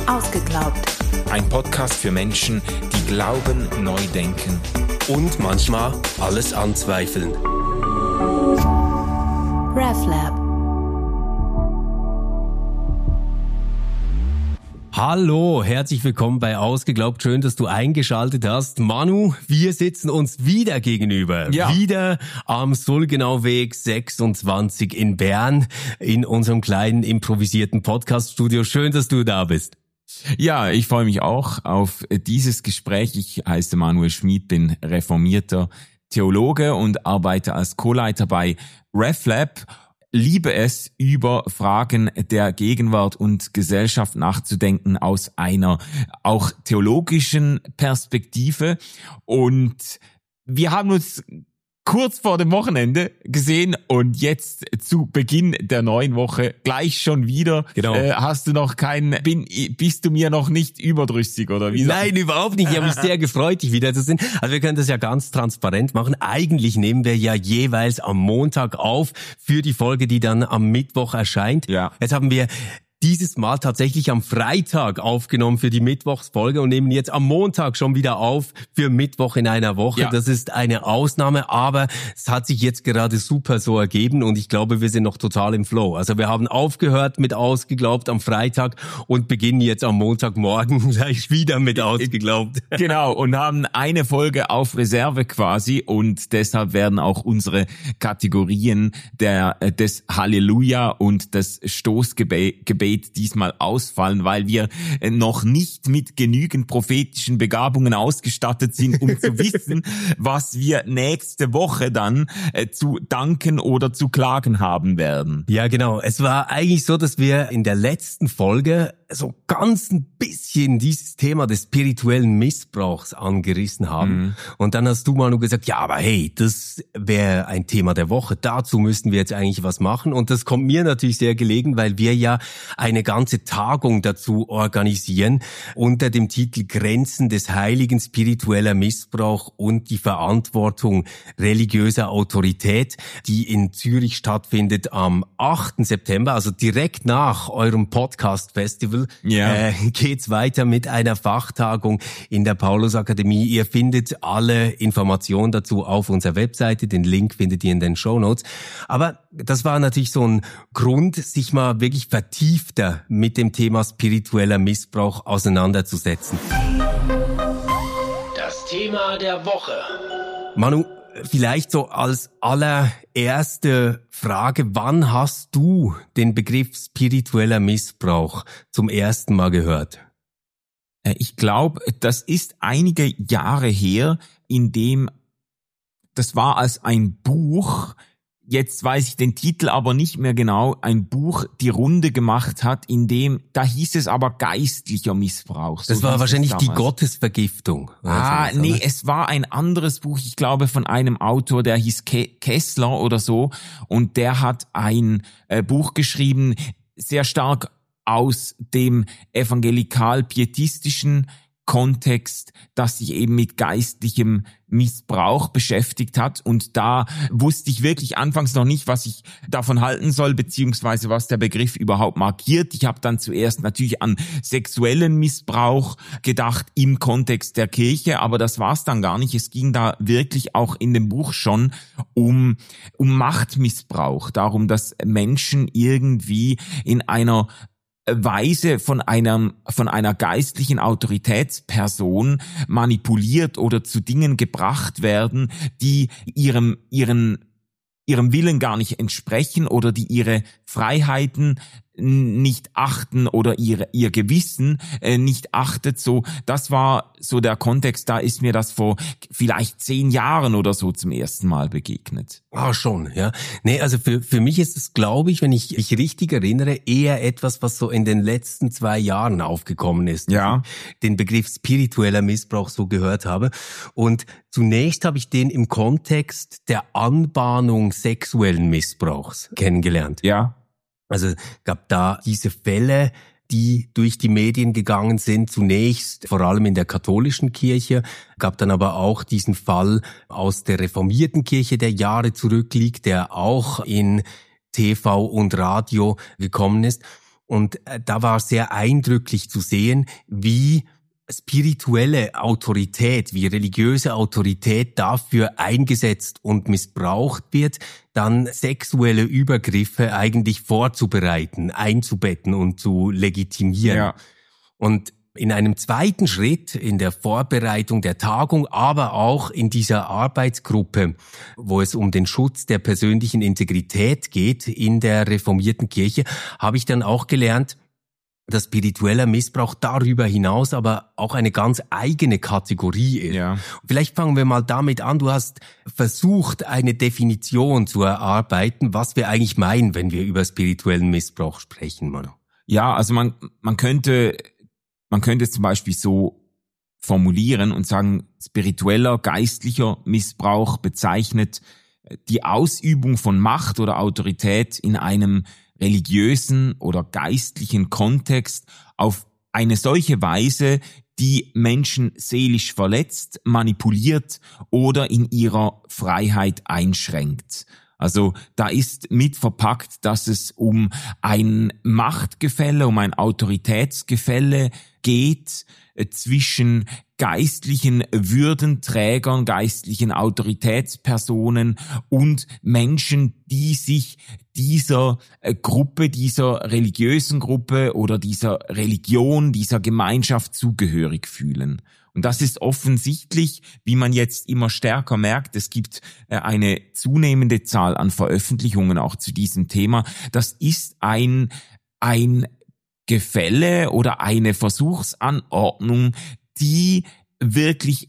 Ausgeglaubt. Ein Podcast für Menschen, die glauben, neu denken und manchmal alles anzweifeln. RefLab. Hallo, herzlich willkommen bei Ausgeglaubt. Schön, dass du eingeschaltet hast. Manu, wir sitzen uns wieder gegenüber. Ja. Wieder am Sulgenauweg 26 in Bern in unserem kleinen improvisierten Podcast-Studio. Schön, dass du da bist. Ja, ich freue mich auch auf dieses Gespräch. Ich heiße Manuel Schmid, bin reformierter Theologe und arbeite als Co-Leiter bei RefLab. Liebe es, über Fragen der Gegenwart und Gesellschaft nachzudenken aus einer auch theologischen Perspektive. Und wir haben uns kurz vor dem Wochenende gesehen und jetzt zu Beginn der neuen Woche gleich schon wieder. Genau. Hast du noch bist du mir noch nicht überdrüssig oder wie? Nein, überhaupt nicht. Ich habe mich sehr gefreut, dich wieder zu sehen. Also wir können das ja ganz transparent machen. Eigentlich nehmen wir ja jeweils am Montag auf für die Folge, die dann am Mittwoch erscheint. Ja. Jetzt haben wir dieses Mal tatsächlich am Freitag aufgenommen für die Mittwochsfolge und nehmen jetzt am Montag schon wieder auf für Mittwoch in einer Woche. Ja. Das ist eine Ausnahme, aber es hat sich jetzt gerade super so ergeben und ich glaube, wir sind noch total im Flow. Also wir haben aufgehört mit Ausgeglaubt am Freitag und beginnen jetzt am Montagmorgen gleich wieder mit Ausgeglaubt. Genau, und haben eine Folge auf Reserve quasi und deshalb werden auch unsere Kategorien des Halleluja und des Stoßgebet diesmal ausfallen, weil wir noch nicht mit genügend prophetischen Begabungen ausgestattet sind, um zu wissen, was wir nächste Woche dann zu danken oder zu klagen haben werden. Ja, genau. Es war eigentlich so, dass wir in der letzten Folge so ganz ein bisschen dieses Thema des spirituellen Missbrauchs angerissen haben. Mhm. Und dann hast du, Manu, gesagt, ja, aber hey, das wäre ein Thema der Woche. Dazu müssten wir jetzt eigentlich was machen. Und das kommt mir natürlich sehr gelegen, weil wir ja eine ganze Tagung dazu organisieren unter dem Titel Grenzen des Heiligen, spiritueller Missbrauch und die Verantwortung religiöser Autorität, die in Zürich stattfindet am 8. September, also direkt nach eurem Podcast-Festival. Ja. Geht's weiter mit einer Fachtagung in der Paulusakademie. Ihr findet alle Informationen dazu auf unserer Webseite. Den Link findet ihr in den Shownotes. Aber das war natürlich so ein Grund, sich mal wirklich vertiefter mit dem Thema spiritueller Missbrauch auseinanderzusetzen. Das Thema der Woche. Manu, vielleicht so als allererste Frage, wann hast du den Begriff spiritueller Missbrauch zum ersten Mal gehört? Ich glaube, das ist einige Jahre her, das war als ein Buch, jetzt weiß ich den Titel aber nicht mehr genau, ein Buch die Runde gemacht hat, da hieß es aber geistlicher Missbrauch. Das war wahrscheinlich die Gottesvergiftung. Nee, es war ein anderes Buch, ich glaube von einem Autor, der hieß Kessler oder so, und der hat ein Buch geschrieben, sehr stark aus dem evangelikal-pietistischen Kontext, das sich eben mit geistlichem Missbrauch beschäftigt hat, und da wusste ich wirklich anfangs noch nicht, was ich davon halten soll, beziehungsweise was der Begriff überhaupt markiert. Ich habe dann zuerst natürlich an sexuellen Missbrauch gedacht im Kontext der Kirche, aber das war's dann gar nicht. Es ging da wirklich auch in dem Buch schon um Machtmissbrauch, darum, dass Menschen irgendwie in einer Weise von einer geistlichen Autoritätsperson manipuliert oder zu Dingen gebracht werden, die ihrem Willen gar nicht entsprechen oder die ihre Freiheiten nicht achten oder ihr Gewissen nicht achtet. So, das war so der Kontext, da ist mir das vor vielleicht 10 Jahren oder so zum ersten Mal begegnet. Schon, ja. Nee, also für mich ist es, glaube ich, wenn ich mich richtig erinnere, eher etwas, was so in den letzten 2 Jahren aufgekommen ist. Ja. Den Begriff spiritueller Missbrauch so gehört habe. Und zunächst habe ich den im Kontext der Anbahnung sexuellen Missbrauchs kennengelernt. Ja. Also gab da diese Fälle, die durch die Medien gegangen sind, zunächst vor allem in der katholischen Kirche, gab dann aber auch diesen Fall aus der reformierten Kirche, der Jahre zurückliegt, der auch in TV und Radio gekommen ist. Und da war sehr eindrücklich zu sehen, wie spirituelle Autorität, wie religiöse Autorität dafür eingesetzt und missbraucht wird, dann sexuelle Übergriffe eigentlich vorzubereiten, einzubetten und zu legitimieren. Ja. Und in einem zweiten Schritt, in der Vorbereitung der Tagung, aber auch in dieser Arbeitsgruppe, wo es um den Schutz der persönlichen Integrität geht in der reformierten Kirche, habe ich dann auch gelernt, dass spiritueller Missbrauch darüber hinaus aber auch eine ganz eigene Kategorie ist. Ja. Vielleicht fangen wir mal damit an. Du hast versucht, eine Definition zu erarbeiten, was wir eigentlich meinen, wenn wir über spirituellen Missbrauch sprechen, Manu. Ja, also man könnte es zum Beispiel so formulieren und sagen, spiritueller, geistlicher Missbrauch bezeichnet die Ausübung von Macht oder Autorität in einem religiösen oder geistlichen Kontext auf eine solche Weise, die Menschen seelisch verletzt, manipuliert oder in ihrer Freiheit einschränkt. Also da ist mit verpackt, dass es um ein Machtgefälle, um ein Autoritätsgefälle geht zwischen geistlichen Würdenträgern, geistlichen Autoritätspersonen und Menschen, die sich dieser Gruppe, dieser religiösen Gruppe oder dieser Religion, dieser Gemeinschaft zugehörig fühlen. Und das ist offensichtlich, wie man jetzt immer stärker merkt, es gibt eine zunehmende Zahl an Veröffentlichungen auch zu diesem Thema. Das ist ein Gefälle oder eine Versuchsanordnung, die wirklich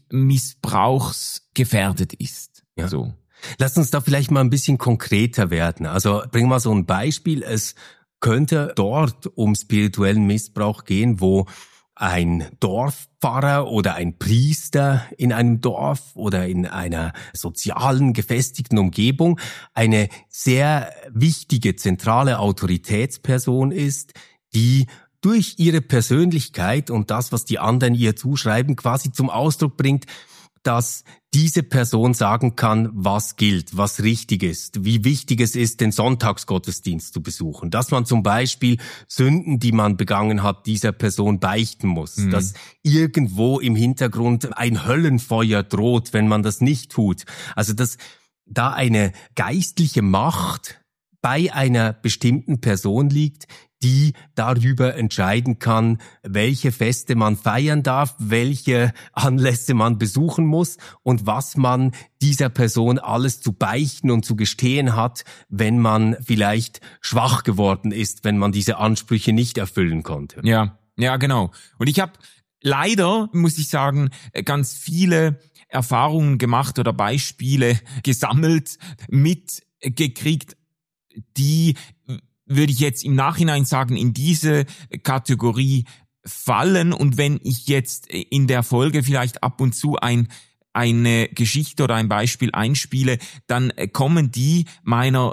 missbrauchsgefährdet ist. Ja. So. Lass uns da vielleicht mal ein bisschen konkreter werden. Also bring mal so ein Beispiel. Es könnte dort um spirituellen Missbrauch gehen, wo ein Dorfpfarrer oder ein Priester in einem Dorf oder in einer sozialen, gefestigten Umgebung eine sehr wichtige, zentrale Autoritätsperson ist, die durch ihre Persönlichkeit und das, was die anderen ihr zuschreiben, quasi zum Ausdruck bringt, dass diese Person sagen kann, was gilt, was richtig ist, wie wichtig es ist, den Sonntagsgottesdienst zu besuchen. Dass man zum Beispiel Sünden, die man begangen hat, dieser Person beichten muss. Dass irgendwo im Hintergrund ein Höllenfeuer droht, wenn man das nicht tut. Also dass da eine geistliche Macht bei einer bestimmten Person liegt, die darüber entscheiden kann, welche Feste man feiern darf, welche Anlässe man besuchen muss und was man dieser Person alles zu beichten und zu gestehen hat, wenn man vielleicht schwach geworden ist, wenn man diese Ansprüche nicht erfüllen konnte. Ja, genau. Und ich habe leider, muss ich sagen, ganz viele Erfahrungen gemacht oder Beispiele gesammelt, mitgekriegt, die, würde ich jetzt im Nachhinein sagen, in diese Kategorie fallen. Und wenn ich jetzt in der Folge vielleicht ab und zu eine Geschichte oder ein Beispiel einspiele, dann kommen die meiner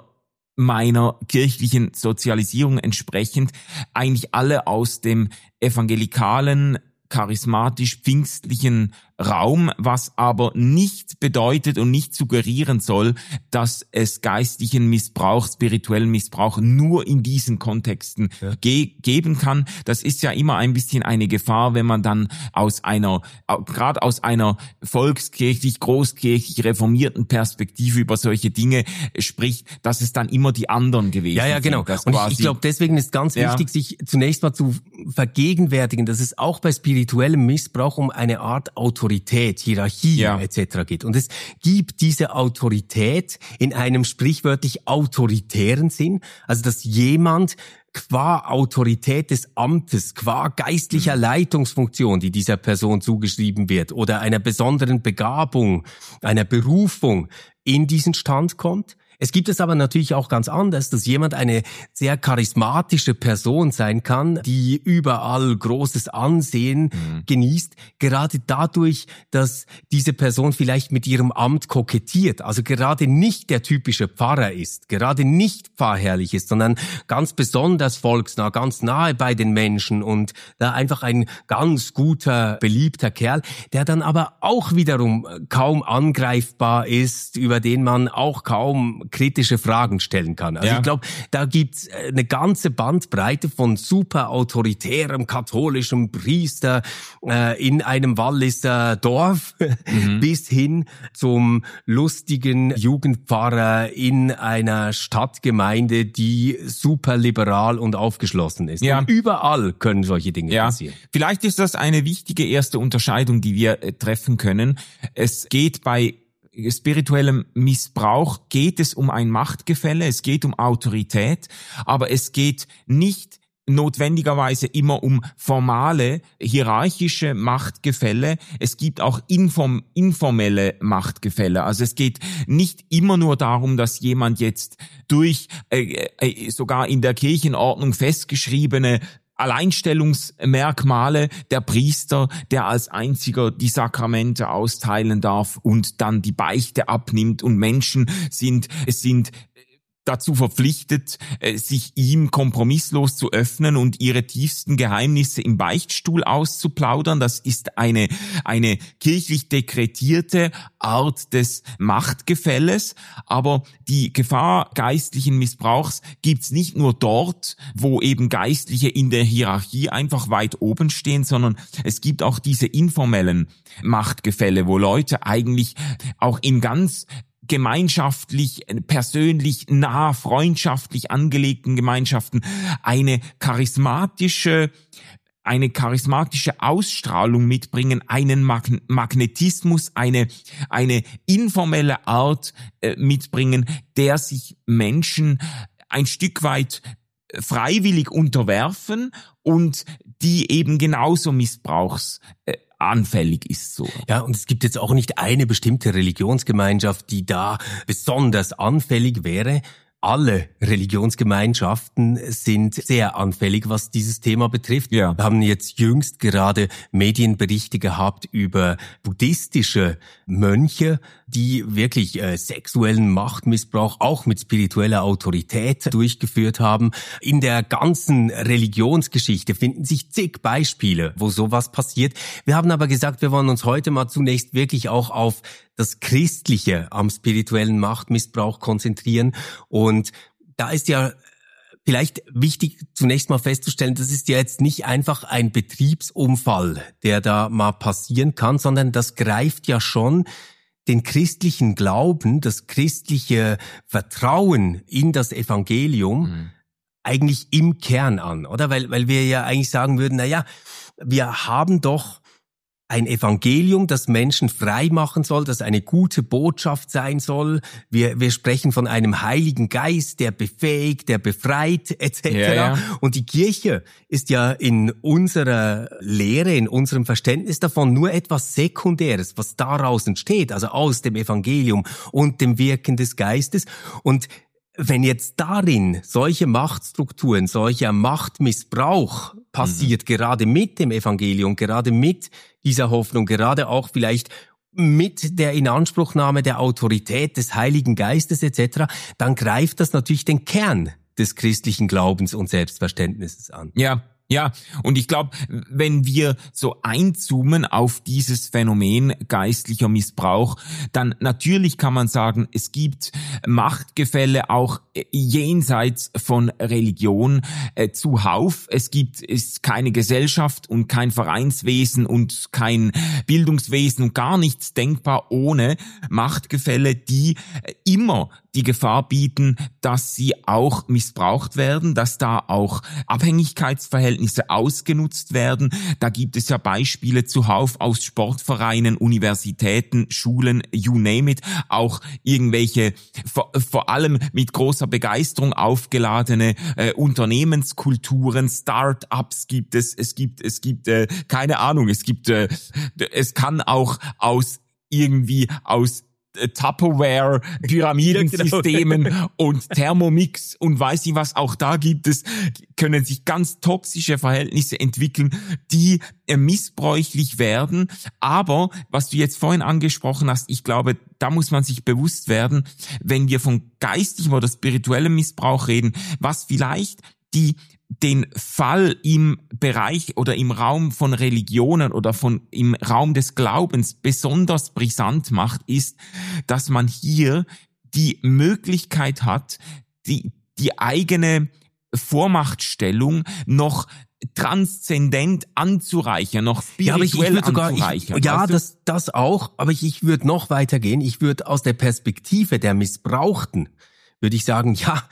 kirchlichen Sozialisierung entsprechend eigentlich alle aus dem evangelikalen, charismatisch-pfingstlichen Raum, was aber nicht bedeutet und nicht suggerieren soll, dass es geistlichen Missbrauch, spirituellen Missbrauch nur in diesen Kontexten geben kann. Das ist ja immer ein bisschen eine Gefahr, wenn man dann gerade aus einer volkskirchlich, großkirchlich reformierten Perspektive über solche Dinge spricht, dass es dann immer die anderen gewesen sind. Ja, genau. Und ich glaube, deswegen ist ganz wichtig, sich zunächst mal zu vergegenwärtigen, dass es auch bei spirituellem Missbrauch um eine Art Autorität, Hierarchie etc. geht. Und es gibt diese Autorität in einem sprichwörtlich autoritären Sinn, also dass jemand qua Autorität des Amtes, qua geistlicher Leitungsfunktion, die dieser Person zugeschrieben wird, oder einer besonderen Begabung, einer Berufung in diesen Stand kommt. Es gibt es aber natürlich auch ganz anders, dass jemand eine sehr charismatische Person sein kann, die überall großes Ansehen genießt, gerade dadurch, dass diese Person vielleicht mit ihrem Amt kokettiert, also gerade nicht der typische Pfarrer ist, gerade nicht pfarrherrlich ist, sondern ganz besonders volksnah, ganz nahe bei den Menschen und da einfach ein ganz guter, beliebter Kerl, der dann aber auch wiederum kaum angreifbar ist, über den man auch kaum kritische Fragen stellen kann. Also ich glaube, da gibt's eine ganze Bandbreite von super autoritärem katholischen Priester in einem Walliser Dorf bis hin zum lustigen Jugendpfarrer in einer Stadtgemeinde, die super liberal und aufgeschlossen ist. Ja. Und überall können solche Dinge passieren. Vielleicht ist das eine wichtige erste Unterscheidung, die wir treffen können. Es geht bei spirituellem Missbrauch, geht es um ein Machtgefälle, es geht um Autorität, aber es geht nicht notwendigerweise immer um formale, hierarchische Machtgefälle. Es gibt auch informelle Machtgefälle. Also es geht nicht immer nur darum, dass jemand jetzt durch sogar in der Kirchenordnung festgeschriebene Alleinstellungsmerkmale, der Priester, der als einziger die Sakramente austeilen darf und dann die Beichte abnimmt, und Menschen sind dazu verpflichtet, sich ihm kompromisslos zu öffnen und ihre tiefsten Geheimnisse im Beichtstuhl auszuplaudern. Das ist eine kirchlich dekretierte Art des Machtgefälles. Aber die Gefahr geistlichen Missbrauchs gibt's nicht nur dort, wo eben Geistliche in der Hierarchie einfach weit oben stehen, sondern es gibt auch diese informellen Machtgefälle, wo Leute eigentlich auch in ganz gemeinschaftlich, persönlich, nah, freundschaftlich angelegten Gemeinschaften eine charismatische Ausstrahlung mitbringen, einen Magnetismus, eine informelle Art mitbringen, der sich Menschen ein Stück weit freiwillig unterwerfen und die eben genauso missbrauchsanfällig ist so. Ja, und es gibt jetzt auch nicht eine bestimmte Religionsgemeinschaft, die da besonders anfällig wäre. Alle Religionsgemeinschaften sind sehr anfällig, was dieses Thema betrifft. Ja. Wir haben jetzt jüngst gerade Medienberichte gehabt über buddhistische Mönche, die wirklich sexuellen Machtmissbrauch auch mit spiritueller Autorität durchgeführt haben. In der ganzen Religionsgeschichte finden sich zig Beispiele, wo sowas passiert. Wir haben aber gesagt, wir wollen uns heute mal zunächst wirklich auch auf das Christliche am spirituellen Machtmissbrauch konzentrieren. Und da ist ja vielleicht wichtig, zunächst mal festzustellen, das ist ja jetzt nicht einfach ein Betriebsunfall, der da mal passieren kann, sondern das greift ja schon den christlichen Glauben, das christliche Vertrauen in das Evangelium eigentlich im Kern an, oder? Weil wir ja eigentlich sagen würden, wir haben doch ein Evangelium, das Menschen frei machen soll, das eine gute Botschaft sein soll. Wir sprechen von einem Heiligen Geist, der befähigt, der befreit, etc. Ja. Und die Kirche ist ja in unserer Lehre, in unserem Verständnis davon nur etwas Sekundäres, was daraus entsteht, also aus dem Evangelium und dem Wirken des Geistes. Und wenn jetzt darin solche Machtstrukturen, solcher Machtmissbrauch passiert, gerade mit dem Evangelium, gerade mit dieser Hoffnung, gerade auch vielleicht mit der Inanspruchnahme der Autorität des Heiligen Geistes etc., dann greift das natürlich den Kern des christlichen Glaubens und Selbstverständnisses an. Ja, und ich glaube, wenn wir so einzoomen auf dieses Phänomen geistlicher Missbrauch, dann natürlich kann man sagen, es gibt Machtgefälle auch jenseits von Religion zuhauf. Es ist keine Gesellschaft und kein Vereinswesen und kein Bildungswesen und gar nichts denkbar ohne Machtgefälle, die immer die Gefahr bieten, dass sie auch missbraucht werden, dass da auch Abhängigkeitsverhältnisse ausgenutzt werden. Da gibt es ja Beispiele zuhauf aus Sportvereinen, Universitäten, Schulen, you name it. Auch irgendwelche vor allem mit großer Begeisterung aufgeladene Unternehmenskulturen, Start-ups gibt es. Es gibt keine Ahnung. Es kann auch aus Tupperware, Pyramidensystemen und Thermomix und weiß nicht was, auch da können sich ganz toxische Verhältnisse entwickeln, die missbräuchlich werden. Aber, was du jetzt vorhin angesprochen hast, ich glaube, da muss man sich bewusst werden, wenn wir von geistigem oder spirituellem Missbrauch reden, was vielleicht den Fall im Bereich oder im Raum von Religionen oder im Raum des Glaubens besonders brisant macht, ist, dass man hier die Möglichkeit hat, die eigene Vormachtstellung noch transzendent anzureichern, noch spirituell anzureichern. Das auch, aber ich würde noch weitergehen. Ich würde aus der Perspektive der Missbrauchten, würde ich sagen, ja,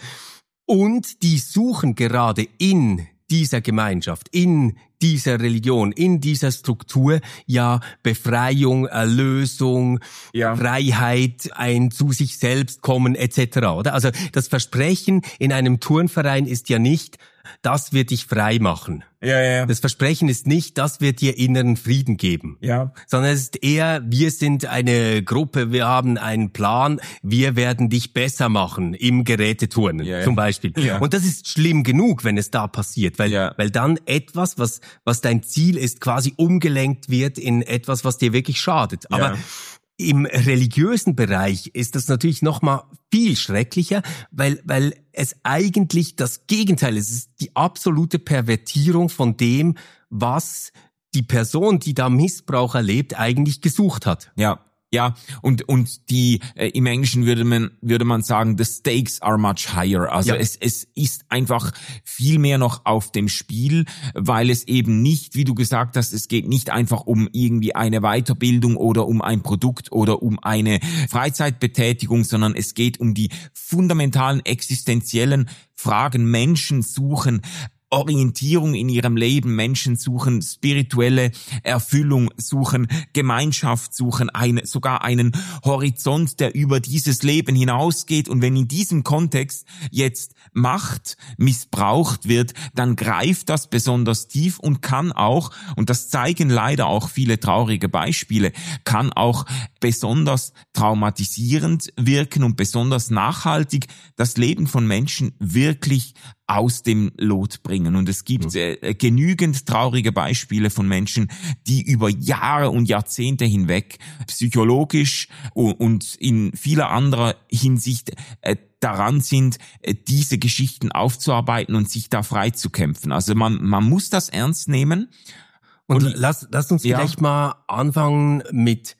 und die suchen gerade in dieser Gemeinschaft, in dieser Religion, in dieser Struktur ja Befreiung, Erlösung, Freiheit, ein zu sich selbst kommen etc. Oder? Also das Versprechen in einem Turnverein ist ja nicht, das wird dich frei machen. Ja. Das Versprechen ist nicht, das wird dir inneren Frieden geben. Ja. Sondern es ist eher, wir sind eine Gruppe, wir haben einen Plan, wir werden dich besser machen im Geräteturnen zum Beispiel. Ja. Und das ist schlimm genug, wenn es da passiert, weil dann etwas, was dein Ziel ist, quasi umgelenkt wird in etwas, was dir wirklich schadet. Ja. Aber im religiösen Bereich ist das natürlich noch mal viel schrecklicher, weil es eigentlich das Gegenteil ist. Es ist die absolute Pervertierung von dem, was die Person, die da Missbrauch erlebt, eigentlich gesucht hat. Ja, und die im Englischen würde man sagen, the stakes are much higher. Also es ist einfach viel mehr noch auf dem Spiel, weil es eben nicht, wie du gesagt hast, es geht nicht einfach um irgendwie eine Weiterbildung oder um ein Produkt oder um eine Freizeitbetätigung, sondern es geht um die fundamentalen existenziellen Fragen. Menschen suchen Orientierung in ihrem Leben, Menschen suchen spirituelle Erfüllung, suchen Gemeinschaft, suchen sogar einen Horizont, der über dieses Leben hinausgeht. Und wenn in diesem Kontext jetzt Macht missbraucht wird, dann greift das besonders tief und kann auch, und das zeigen leider auch viele traurige Beispiele, kann auch besonders traumatisierend wirken und besonders nachhaltig das Leben von Menschen wirklich aus dem Lot bringen. Und es gibt genügend traurige Beispiele von Menschen, die über Jahre und Jahrzehnte hinweg psychologisch und in vieler anderer Hinsicht daran sind, diese Geschichten aufzuarbeiten und sich da frei zu kämpfen. Also man muss das ernst nehmen. Und lass uns vielleicht mal anfangen mit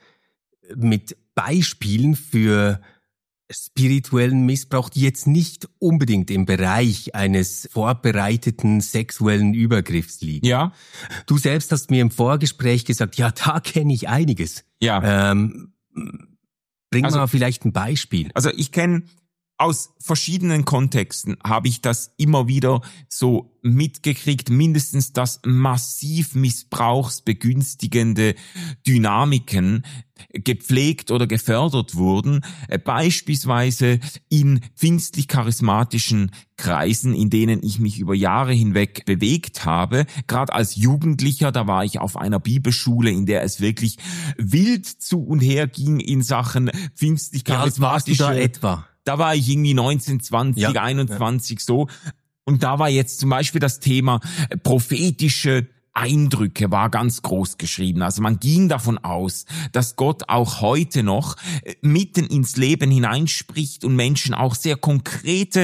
Beispielen für spirituellen Missbrauch, die jetzt nicht unbedingt im Bereich eines vorbereiteten sexuellen Übergriffs liegen. Ja. Du selbst hast mir im Vorgespräch gesagt, ja, da kenne ich einiges. Ja. Bring mal vielleicht ein Beispiel. Also ich kenne aus verschiedenen Kontexten, habe ich das immer wieder so mitgekriegt, mindestens, dass massiv missbrauchsbegünstigende Dynamiken gepflegt oder gefördert wurden, beispielsweise in pfingstlich-charismatischen Kreisen, in denen ich mich über Jahre hinweg bewegt habe. Gerade als Jugendlicher, da war ich auf einer Bibelschule, in der es wirklich wild zu und her ging in Sachen pfingstlich-charismatische. Ja, warst du da etwa? Da war ich irgendwie 19, 20, 21 so. Und da war jetzt zum Beispiel das Thema prophetische Eindrücke war ganz groß geschrieben. Also man ging davon aus, dass Gott auch heute noch mitten ins Leben hineinspricht und Menschen auch sehr konkrete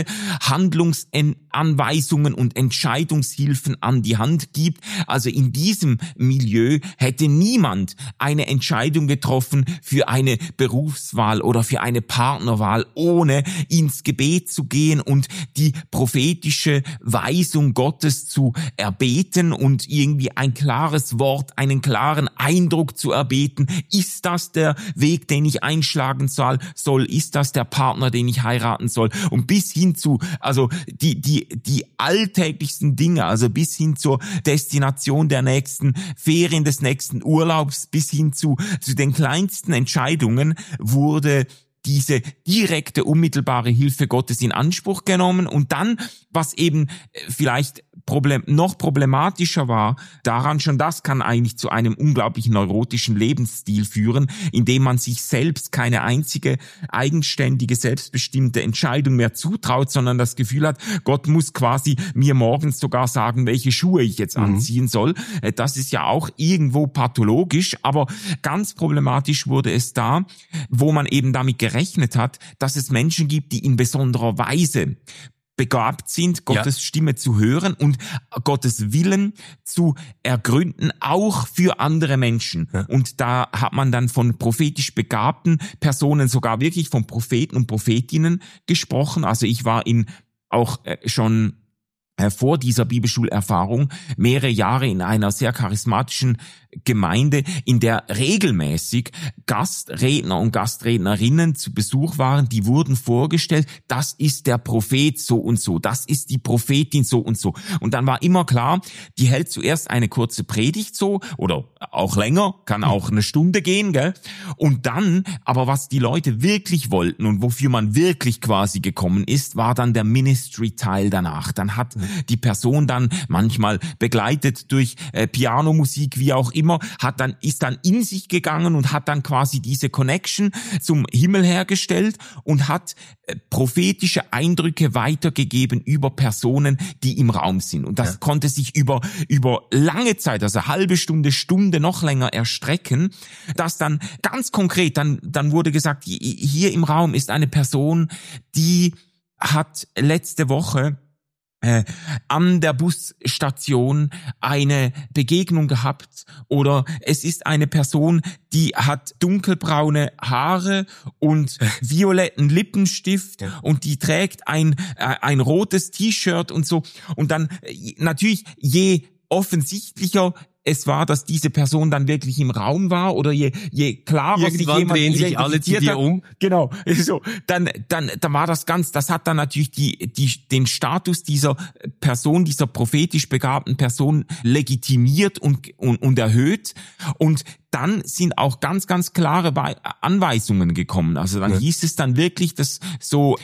Handlungsanweisungen und Entscheidungshilfen an die Hand gibt. Also in diesem Milieu hätte niemand eine Entscheidung getroffen für eine Berufswahl oder für eine Partnerwahl, ohne ins Gebet zu gehen und die prophetische Weisung Gottes zu erbeten und irgendwie ein klares Wort, einen klaren Eindruck zu erbeten. Ist das der Weg, den ich einschlagen soll? Ist das der Partner, den ich heiraten soll? Und bis hin zu, also die alltäglichsten Dinge, also bis hin zur Destination der nächsten Ferien, des nächsten Urlaubs, bis hin zu den kleinsten Entscheidungen wurde diese direkte, unmittelbare Hilfe Gottes in Anspruch genommen. Und dann, was eben vielleicht noch problematischer war, daran schon, das kann eigentlich zu einem unglaublich neurotischen Lebensstil führen, indem man sich selbst keine einzige eigenständige, selbstbestimmte Entscheidung mehr zutraut, sondern das Gefühl hat, Gott muss quasi mir morgens sogar sagen, welche Schuhe ich jetzt anziehen soll. Das ist ja auch irgendwo pathologisch, aber ganz problematisch wurde es da, wo man eben damit gerechnet hat, dass es Menschen gibt, die in besonderer Weise begabt sind, Gottes Stimme zu hören und Gottes Willen zu ergründen, auch für andere Menschen. Ja. Und da hat man dann von prophetisch begabten Personen, sogar wirklich von Propheten und Prophetinnen gesprochen. Also ich war auch schon vor dieser Bibelschulerfahrung mehrere Jahre in einer sehr charismatischen Gemeinde, in der regelmäßig Gastredner und Gastrednerinnen zu Besuch waren, die wurden vorgestellt, das ist der Prophet so und so, das ist die Prophetin so und so. Und dann war immer klar, die hält zuerst eine kurze Predigt so, oder auch länger, kann auch eine Stunde gehen, gell? Und dann, aber was die Leute wirklich wollten und wofür man wirklich quasi gekommen ist, war dann der Ministry-Teil danach. Dann hat die Person dann, manchmal begleitet durch Pianomusik, wie auch immer, ist dann in sich gegangen und hat dann quasi diese Connection zum Himmel hergestellt und hat prophetische Eindrücke weitergegeben über Personen, die im Raum sind. Und das konnte sich über lange Zeit, also halbe Stunde, noch länger erstrecken, dass dann ganz konkret, dann wurde gesagt, hier im Raum ist eine Person, die hat letzte Woche an der Busstation eine Begegnung gehabt, oder es ist eine Person, die hat dunkelbraune Haare und violetten Lippenstift und die trägt ein rotes T-Shirt und so. Und dann natürlich, je offensichtlicher es war, dass diese Person dann wirklich im Raum war, oder je klarer sich jemand drehen sich alle zu dir um. Genau, so dann war das hat dann natürlich den Status dieser Person, dieser prophetisch begabten Person legitimiert und erhöht, und dann sind auch ganz, ganz klare Anweisungen gekommen. Also dann hieß es dann wirklich, dass so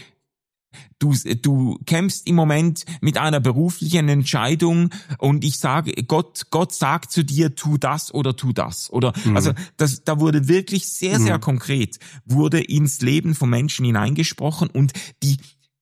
Du kämpfst im Moment mit einer beruflichen Entscheidung und ich sage, Gott sagt zu dir, tu das oder tu das. Oder also da wurde wirklich sehr, sehr konkret, wurde ins Leben von Menschen hineingesprochen, und die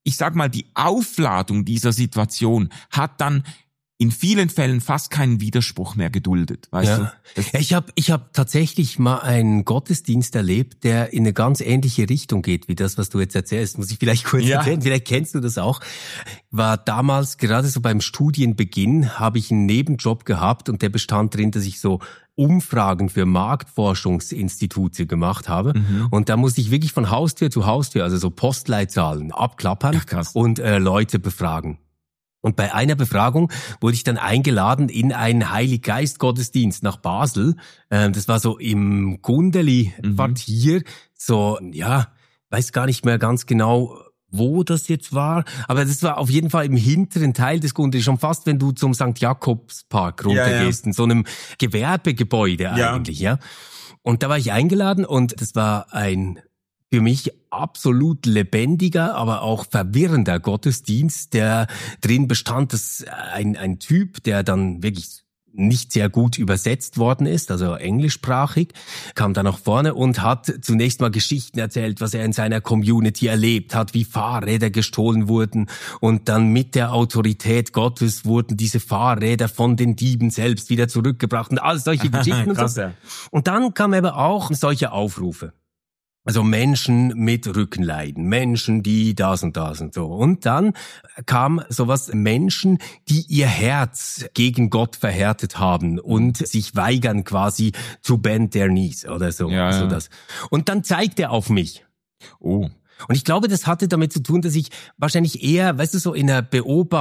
Aufladung dieser Situation hat dann in vielen Fällen fast keinen Widerspruch mehr geduldet, weißt du? Ich hab tatsächlich mal einen Gottesdienst erlebt, der in eine ganz ähnliche Richtung geht, wie das, was du jetzt erzählst. Muss ich vielleicht kurz erzählen? Vielleicht kennst du das auch. War damals, gerade so beim Studienbeginn, habe ich einen Nebenjob gehabt, und der bestand darin, dass ich so Umfragen für Marktforschungsinstitute gemacht habe. Und da musste ich wirklich von Haustür zu Haustür, also so Postleitzahlen abklappern und Leute befragen. Und bei einer Befragung wurde ich dann eingeladen in einen Heiliggeist-Gottesdienst nach Basel. Das war so im Gundeli-Quartier. So, weiß gar nicht mehr ganz genau, wo das jetzt war. Aber das war auf jeden Fall im hinteren Teil des Gundeli, schon fast, wenn du zum St. Jakobspark runtergehst, in so einem Gewerbegebäude eigentlich, ja. Und da war ich eingeladen, und das war ein für mich absolut lebendiger, aber auch verwirrender Gottesdienst, der drin bestand, dass ein Typ, der dann wirklich nicht sehr gut übersetzt worden ist, also englischsprachig, kam dann nach vorne und hat zunächst mal Geschichten erzählt, was er in seiner Community erlebt hat, wie Fahrräder gestohlen wurden, und dann mit der Autorität Gottes wurden diese Fahrräder von den Dieben selbst wieder zurückgebracht und all solche Geschichten. Und so. Und dann kamen aber auch solche Aufrufe. Also Menschen mit Rückenleiden, Menschen, die das und das und so. Und dann kam sowas, Menschen, die ihr Herz gegen Gott verhärtet haben und sich weigern quasi to bend their knees oder so. Ja, so das. Und dann zeigt er auf mich. Oh. Und ich glaube, das hatte damit zu tun, dass ich wahrscheinlich eher, weißt du, so in einer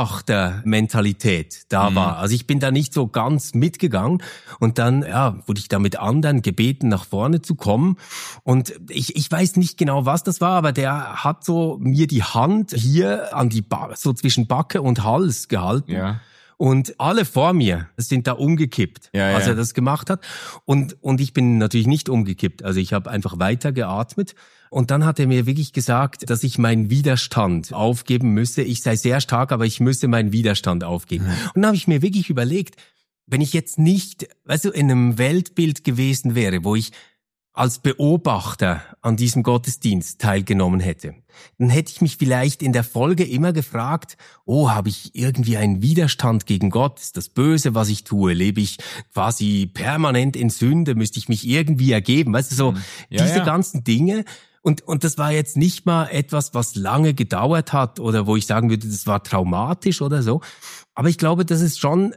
Beobachtermentalität da war. Also ich bin da nicht so ganz mitgegangen, und dann, wurde ich da mit anderen gebeten, nach vorne zu kommen. Und ich weiß nicht genau, was das war, aber der hat so mir die Hand hier an die so zwischen Backe und Hals gehalten. Ja. Und alle vor mir sind da umgekippt, als er das gemacht hat. Und ich bin natürlich nicht umgekippt. Also ich habe einfach weiter geatmet. Und dann hat er mir wirklich gesagt, dass ich meinen Widerstand aufgeben müsse. Ich sei sehr stark, aber ich müsse meinen Widerstand aufgeben. Und dann habe ich mir wirklich überlegt, wenn ich jetzt nicht, weißt du, in einem Weltbild gewesen wäre, wo ich als Beobachter an diesem Gottesdienst teilgenommen hätte, dann hätte ich mich vielleicht in der Folge immer gefragt, habe ich irgendwie einen Widerstand gegen Gott? Ist das böse, was ich tue? Lebe ich quasi permanent in Sünde? Müsste ich mich irgendwie ergeben? Weißt du, so diese ganzen Dinge. Und das war jetzt nicht mal etwas, was lange gedauert hat oder wo ich sagen würde, das war traumatisch oder so. Aber ich glaube, das ist schon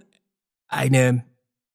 eine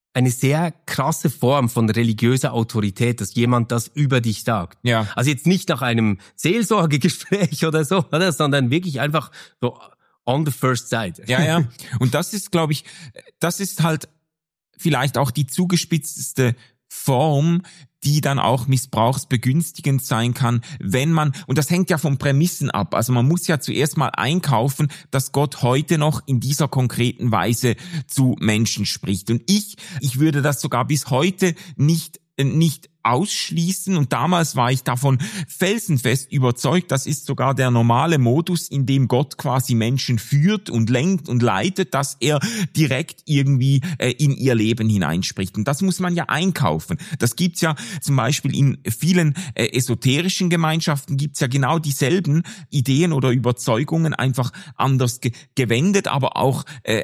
sehr krasse Form von religiöser Autorität, dass jemand das über dich sagt. Ja. Also jetzt nicht nach einem Seelsorgegespräch oder so, oder? Sondern wirklich einfach so on the first sight. Ja. Und das ist, glaube ich, das ist halt vielleicht auch die zugespitzteste Form, die dann auch missbrauchsbegünstigend sein kann, wenn man, und das hängt ja von Prämissen ab, also man muss ja zuerst mal einkaufen, dass Gott heute noch in dieser konkreten Weise zu Menschen spricht. Und ich würde das sogar bis heute nicht ausschließen, und damals war ich davon felsenfest überzeugt, das ist sogar der normale Modus, in dem Gott quasi Menschen führt und lenkt und leitet, dass er direkt irgendwie in ihr Leben hineinspricht. Und das muss man ja einkaufen. Das gibt's ja zum Beispiel in vielen esoterischen Gemeinschaften, gibt's ja genau dieselben Ideen oder Überzeugungen, einfach anders gewendet, aber auch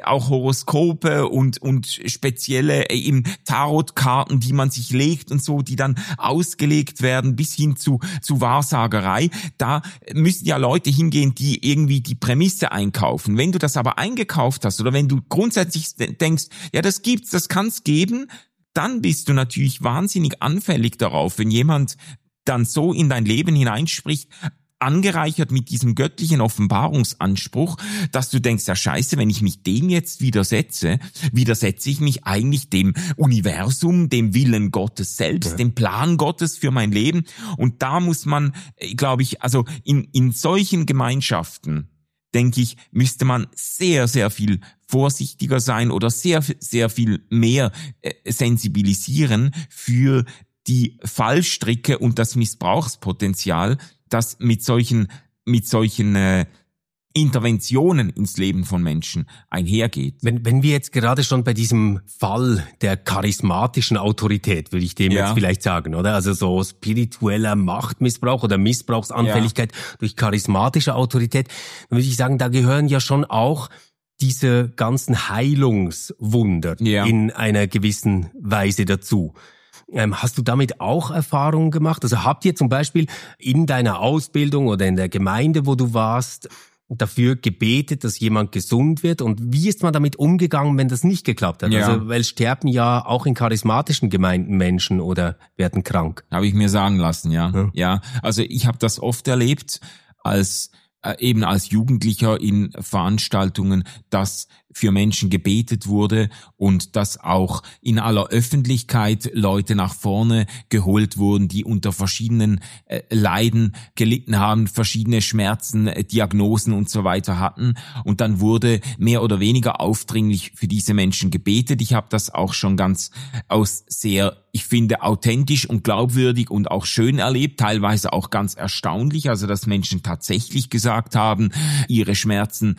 Horoskope und spezielle eben Tarotkarten, die man sich legt und so, die dann ausgelegt werden bis hin zu Wahrsagerei. Da müssen ja Leute hingehen, die irgendwie die Prämisse einkaufen. Wenn du das aber eingekauft hast oder wenn du grundsätzlich denkst, ja, das gibt's, das kann's geben, dann bist du natürlich wahnsinnig anfällig darauf, wenn jemand dann so in dein Leben hineinspricht, angereichert mit diesem göttlichen Offenbarungsanspruch, dass du denkst, ja scheiße, wenn ich mich dem jetzt widersetze ich mich eigentlich dem Universum, dem Willen Gottes selbst, dem Plan Gottes für mein Leben. Und da muss man, glaube ich, also in solchen Gemeinschaften, denke ich, müsste man sehr, sehr viel vorsichtiger sein oder sehr, sehr viel mehr sensibilisieren für die Fallstricke und das Missbrauchspotenzial, das mit solchen Interventionen ins Leben von Menschen einhergeht. Wenn wir jetzt gerade schon bei diesem Fall der charismatischen Autorität, würde ich dem jetzt vielleicht sagen, oder? Also so spiritueller Machtmissbrauch oder Missbrauchsanfälligkeit durch charismatische Autorität, dann würde ich sagen, da gehören ja schon auch diese ganzen Heilungswunder in einer gewissen Weise dazu. Hast du damit auch Erfahrungen gemacht? Also habt ihr zum Beispiel in deiner Ausbildung oder in der Gemeinde, wo du warst, dafür gebetet, dass jemand gesund wird? Und wie ist man damit umgegangen, wenn das nicht geklappt hat? Ja. Also, weil sterben ja auch in charismatischen Gemeinden Menschen oder werden krank. Habe ich mir sagen lassen, ja. Ja, also ich habe das oft erlebt, eben als Jugendlicher in Veranstaltungen, dass für Menschen gebetet wurde und dass auch in aller Öffentlichkeit Leute nach vorne geholt wurden, die unter verschiedenen Leiden gelitten haben, verschiedene Schmerzen, Diagnosen und so weiter hatten. Und dann wurde mehr oder weniger aufdringlich für diese Menschen gebetet. Ich habe das auch schon ganz aus sehr, ich finde, authentisch und glaubwürdig und auch schön erlebt, teilweise auch ganz erstaunlich, also dass Menschen tatsächlich gesagt haben, ihre Schmerzen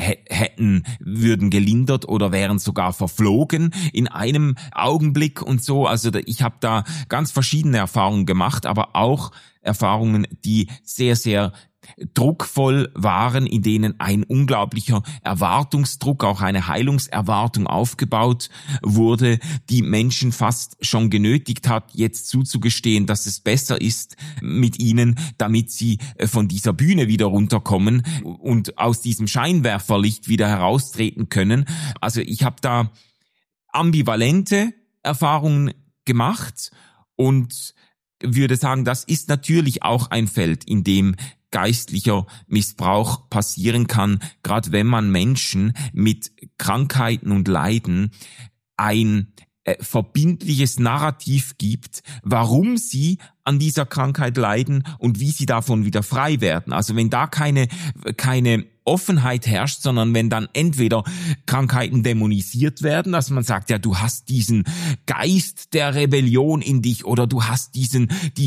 würden gelindert oder wären sogar verflogen in einem Augenblick und so. Also ich habe da ganz verschiedene Erfahrungen gemacht, aber auch Erfahrungen, die sehr, sehr druckvoll waren, in denen ein unglaublicher Erwartungsdruck, auch eine Heilungserwartung aufgebaut wurde, die Menschen fast schon genötigt hat, jetzt zuzugestehen, dass es besser ist mit ihnen, damit sie von dieser Bühne wieder runterkommen und aus diesem Scheinwerferlicht wieder heraustreten können. Also ich habe da ambivalente Erfahrungen gemacht und würde sagen, das ist natürlich auch ein Feld, in dem geistlicher Missbrauch passieren kann, gerade wenn man Menschen mit Krankheiten und Leiden ein verbindliches Narrativ gibt, warum sie an dieser Krankheit leiden und wie sie davon wieder frei werden. Also wenn da keine Offenheit herrscht, sondern wenn dann entweder Krankheiten dämonisiert werden, dass man sagt, ja, du hast diesen Geist der Rebellion in dich oder du hast diesen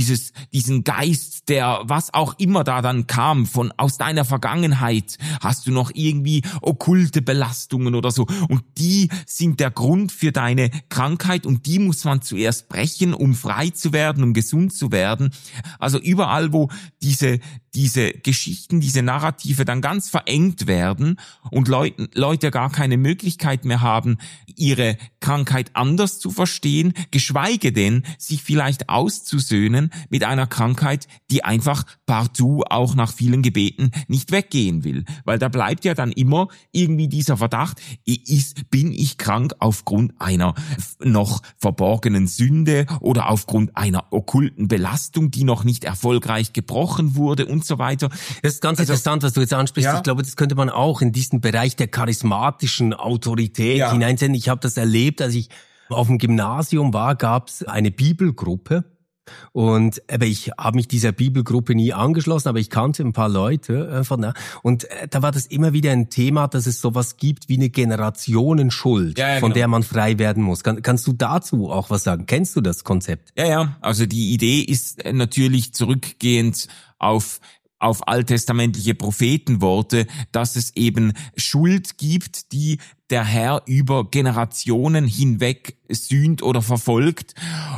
Geist, der was auch immer da dann kam aus deiner Vergangenheit, hast du noch irgendwie okkulte Belastungen oder so und die sind der Grund für deine Krankheit und die muss man zuerst brechen, um frei zu werden, um gesund zu werden. Also überall, wo diese Geschichten, diese Narrative dann ganz verengt werden und Leute gar keine Möglichkeit mehr haben, ihre Krankheit anders zu verstehen, geschweige denn, sich vielleicht auszusöhnen mit einer Krankheit, die einfach partout auch nach vielen Gebeten nicht weggehen will. Weil da bleibt ja dann immer irgendwie dieser Verdacht, bin ich krank aufgrund einer noch verborgenen Sünde oder aufgrund einer okkulten Belastung, die noch nicht erfolgreich gebrochen wurde und so weiter. Das ist ganz interessant, was du jetzt ansprichst. Ja. Ich glaube, das könnte man auch in diesen Bereich der charismatischen Autorität hineinsehen. Ich habe das erlebt, als ich auf dem Gymnasium war, gab es eine Bibelgruppe. Und ich habe mich dieser Bibelgruppe nie angeschlossen, aber ich kannte ein paar Leute und da war das immer wieder ein Thema, dass es sowas gibt wie eine Generationenschuld, von der man frei werden muss. Kannst du dazu auch was sagen? Kennst du das Konzept? Ja, also die Idee ist natürlich zurückgehend auf alttestamentliche Prophetenworte, dass es eben Schuld gibt, die der Herr über Generationen hinweg sühnt oder verfolgt.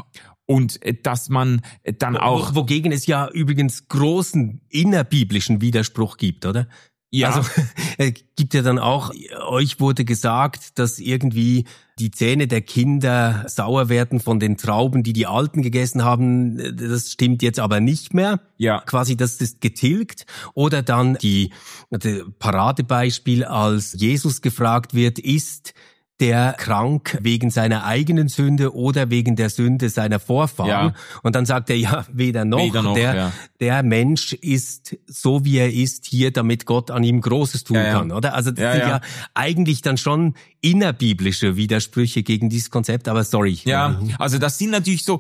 Und dass man dann auch... Wogegen es ja übrigens großen innerbiblischen Widerspruch gibt, oder? Ja. Also gibt ja dann auch, euch wurde gesagt, dass irgendwie die Zähne der Kinder sauer werden von den Trauben, die die Alten gegessen haben. Das stimmt jetzt aber nicht mehr. Ja. Quasi, das ist getilgt. Oder dann das Paradebeispiel, als Jesus gefragt wird, ist der krank wegen seiner eigenen Sünde oder wegen der Sünde seiner Vorfahren. Ja. Und dann sagt er, ja, weder noch. Der Mensch ist so, wie er ist, hier, damit Gott an ihm Großes tun kann, oder? Also das sind ja eigentlich dann schon innerbiblische Widersprüche gegen dieses Konzept, aber sorry. Ja, also das sind natürlich so...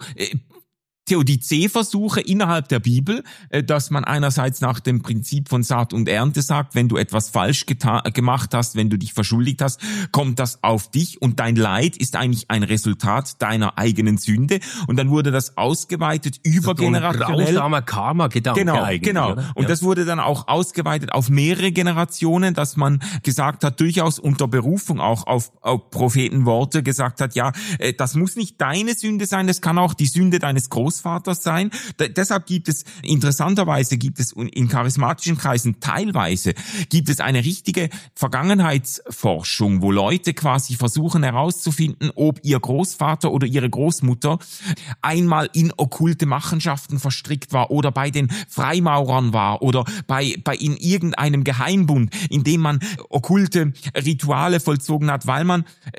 Theodizee-Versuche innerhalb der Bibel, dass man einerseits nach dem Prinzip von Saat und Ernte sagt, wenn du etwas falsch gemacht hast, wenn du dich verschuldigt hast, kommt das auf dich und dein Leid ist eigentlich ein Resultat deiner eigenen Sünde. Und dann wurde das ausgeweitet übergenerationell. So ein grausamer Karma-Gedanke Genau. Oder? Und das wurde dann auch ausgeweitet auf mehrere Generationen, dass man gesagt hat, durchaus unter Berufung auch auf Prophetenworte gesagt hat, ja, das muss nicht deine Sünde sein, das kann auch die Sünde deines Großvaters sein. Deshalb interessanterweise gibt es in charismatischen Kreisen teilweise eine richtige Vergangenheitsforschung, wo Leute quasi versuchen herauszufinden, ob ihr Großvater oder ihre Großmutter einmal in okkulte Machenschaften verstrickt war oder bei den Freimaurern war oder in irgendeinem Geheimbund, in dem man okkulte Rituale vollzogen hat, weil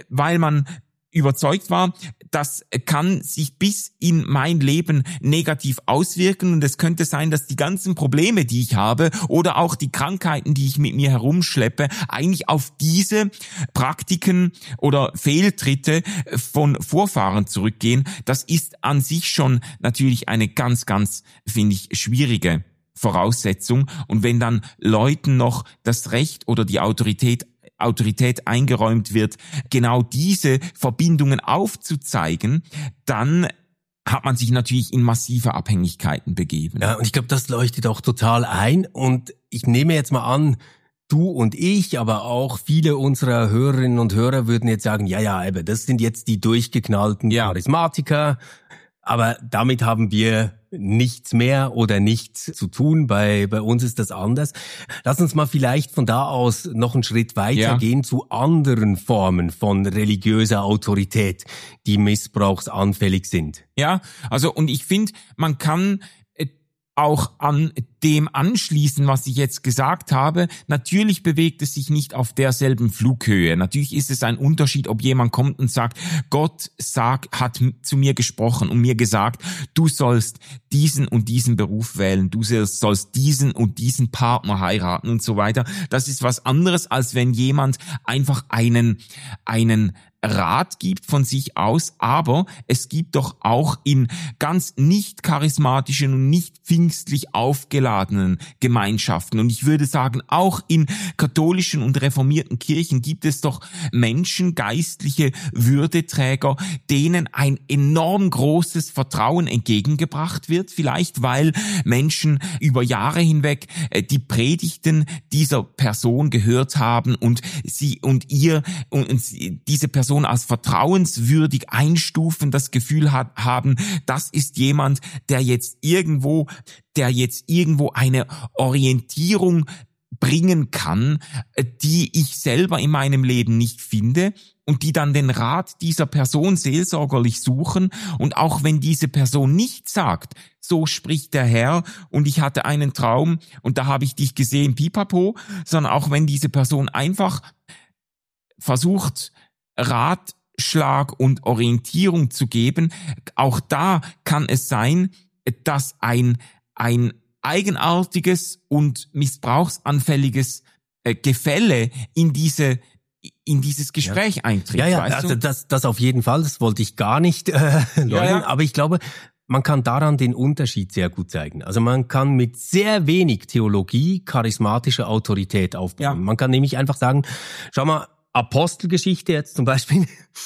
man überzeugt war, das kann sich bis in mein Leben negativ auswirken und es könnte sein, dass die ganzen Probleme, die ich habe oder auch die Krankheiten, die ich mit mir herumschleppe, eigentlich auf diese Praktiken oder Fehltritte von Vorfahren zurückgehen. Das ist an sich schon natürlich eine ganz, ganz, finde ich, schwierige Voraussetzung. Und wenn dann Leuten noch das Recht oder die Autorität eingeräumt wird, genau diese Verbindungen aufzuzeigen, dann hat man sich natürlich in massive Abhängigkeiten begeben. Ja, und ich glaube, das leuchtet auch total ein. Und ich nehme jetzt mal an, du und ich, aber auch viele unserer Hörerinnen und Hörer würden jetzt sagen, aber das sind jetzt die durchgeknallten Charismatiker. Aber damit haben wir nichts mehr oder nichts zu tun. Bei uns ist das anders. Lass uns mal vielleicht von da aus noch einen Schritt weitergehen zu anderen Formen von religiöser Autorität, die missbrauchsanfällig sind. Ja, also und ich finde, man kann auch an dem anschließen, was ich jetzt gesagt habe. Natürlich bewegt es sich nicht auf derselben Flughöhe. Natürlich ist es ein Unterschied, ob jemand kommt und sagt, Gott hat zu mir gesprochen und mir gesagt, du sollst diesen und diesen Beruf wählen, du sollst diesen und diesen Partner heiraten und so weiter. Das ist was anderes, als wenn jemand einfach einen Rat gibt von sich aus, aber es gibt doch auch in ganz nicht charismatischen und nicht pfingstlich aufgeladenen Gemeinschaften und ich würde sagen, auch in katholischen und reformierten Kirchen gibt es doch Menschen, geistliche Würdeträger, denen ein enorm großes Vertrauen entgegengebracht wird, vielleicht weil Menschen über Jahre hinweg die Predigten dieser Person gehört haben und diese Person als vertrauenswürdig einstufen, das Gefühl haben, das ist jemand, der jetzt irgendwo eine Orientierung bringen kann, die ich selber in meinem Leben nicht finde und die dann den Rat dieser Person seelsorgerlich suchen. Und auch wenn diese Person nicht sagt, so spricht der Herr und ich hatte einen Traum und da habe ich dich gesehen, pipapo, sondern auch wenn diese Person einfach versucht, Ratschlag und Orientierung zu geben, auch da kann es sein, dass ein eigenartiges und missbrauchsanfälliges Gefälle in dieses Gespräch eintritt. Ja, weißt also du? das auf jeden Fall, das wollte ich gar nicht leugnen, Ja. aber ich glaube, man kann daran den Unterschied sehr gut zeigen. Also man kann mit sehr wenig Theologie charismatische Autorität aufbauen. Ja. Man kann nämlich einfach sagen, schau mal, Apostelgeschichte jetzt zum Beispiel,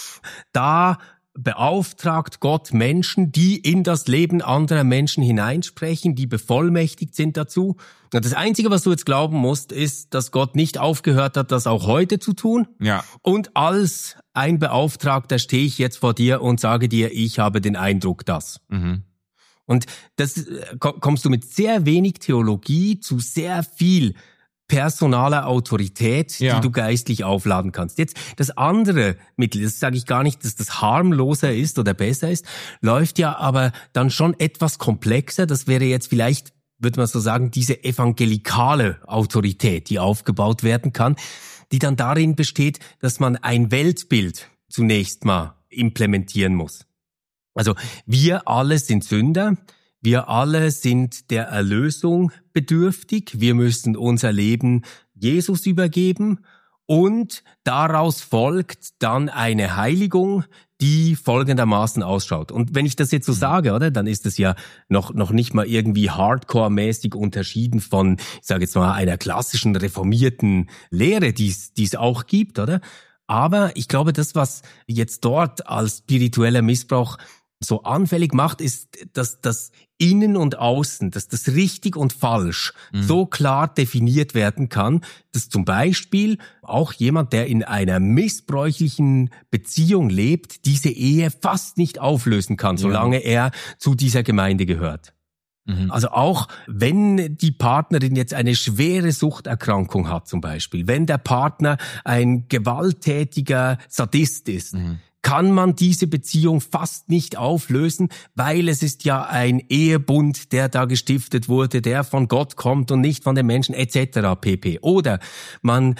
da beauftragt Gott Menschen, die in das Leben anderer Menschen hineinsprechen, die bevollmächtigt sind dazu. Und das Einzige, was du jetzt glauben musst, ist, dass Gott nicht aufgehört hat, das auch heute zu tun. Ja. Und als ein Beauftragter stehe ich jetzt vor dir und sage dir, ich habe den Eindruck, dass. Mhm. Und das kommst du mit sehr wenig Theologie zu sehr viel personaler Autorität, Ja. die du geistlich aufladen kannst. Jetzt das andere Mittel, das sage ich gar nicht, dass das harmloser ist oder besser ist, läuft ja aber dann schon etwas komplexer. Das wäre jetzt vielleicht, würde man so sagen, diese evangelikale Autorität, die aufgebaut werden kann, die dann darin besteht, dass man ein Weltbild zunächst mal implementieren muss. Also wir alle sind Sünder. Wir alle sind der Erlösung bedürftig. Wir müssen unser Leben Jesus übergeben. Und daraus folgt dann eine Heiligung, die folgendermaßen ausschaut. Und wenn ich das jetzt so sage, oder, dann ist es ja noch nicht mal irgendwie hardcore-mäßig unterschieden von, ich sage jetzt mal, einer klassischen reformierten Lehre, die es auch gibt, oder? Aber ich glaube, das, was jetzt dort als spiritueller Missbrauch so anfällig macht, ist, dass das Innen und Außen, dass das richtig und falsch so klar definiert werden kann, dass zum Beispiel auch jemand, der in einer missbräuchlichen Beziehung lebt, diese Ehe fast nicht auflösen kann, solange er zu dieser Gemeinde gehört. Also auch wenn die Partnerin jetzt eine schwere Suchterkrankung hat zum Beispiel, wenn der Partner ein gewalttätiger Sadist ist, kann man diese Beziehung fast nicht auflösen, weil es ist ja ein Ehebund, der da gestiftet wurde, der von Gott kommt und nicht von den Menschen etc. pp. Oder man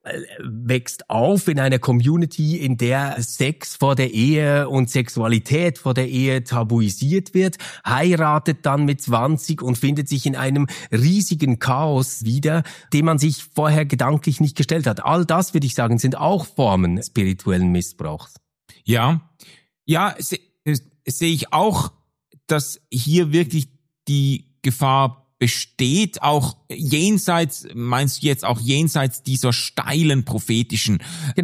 wächst auf in einer Community, in der Sex vor der Ehe und Sexualität vor der Ehe tabuisiert wird, heiratet dann mit 20 und findet sich in einem riesigen Chaos wieder, dem man sich vorher gedanklich nicht gestellt hat. All das, würde ich sagen, sind auch Formen spirituellen Missbrauchs. Ja, sehe ich auch, dass hier wirklich die Gefahr besteht, auch jenseits, meinst du jetzt auch jenseits dieser steilen prophetischen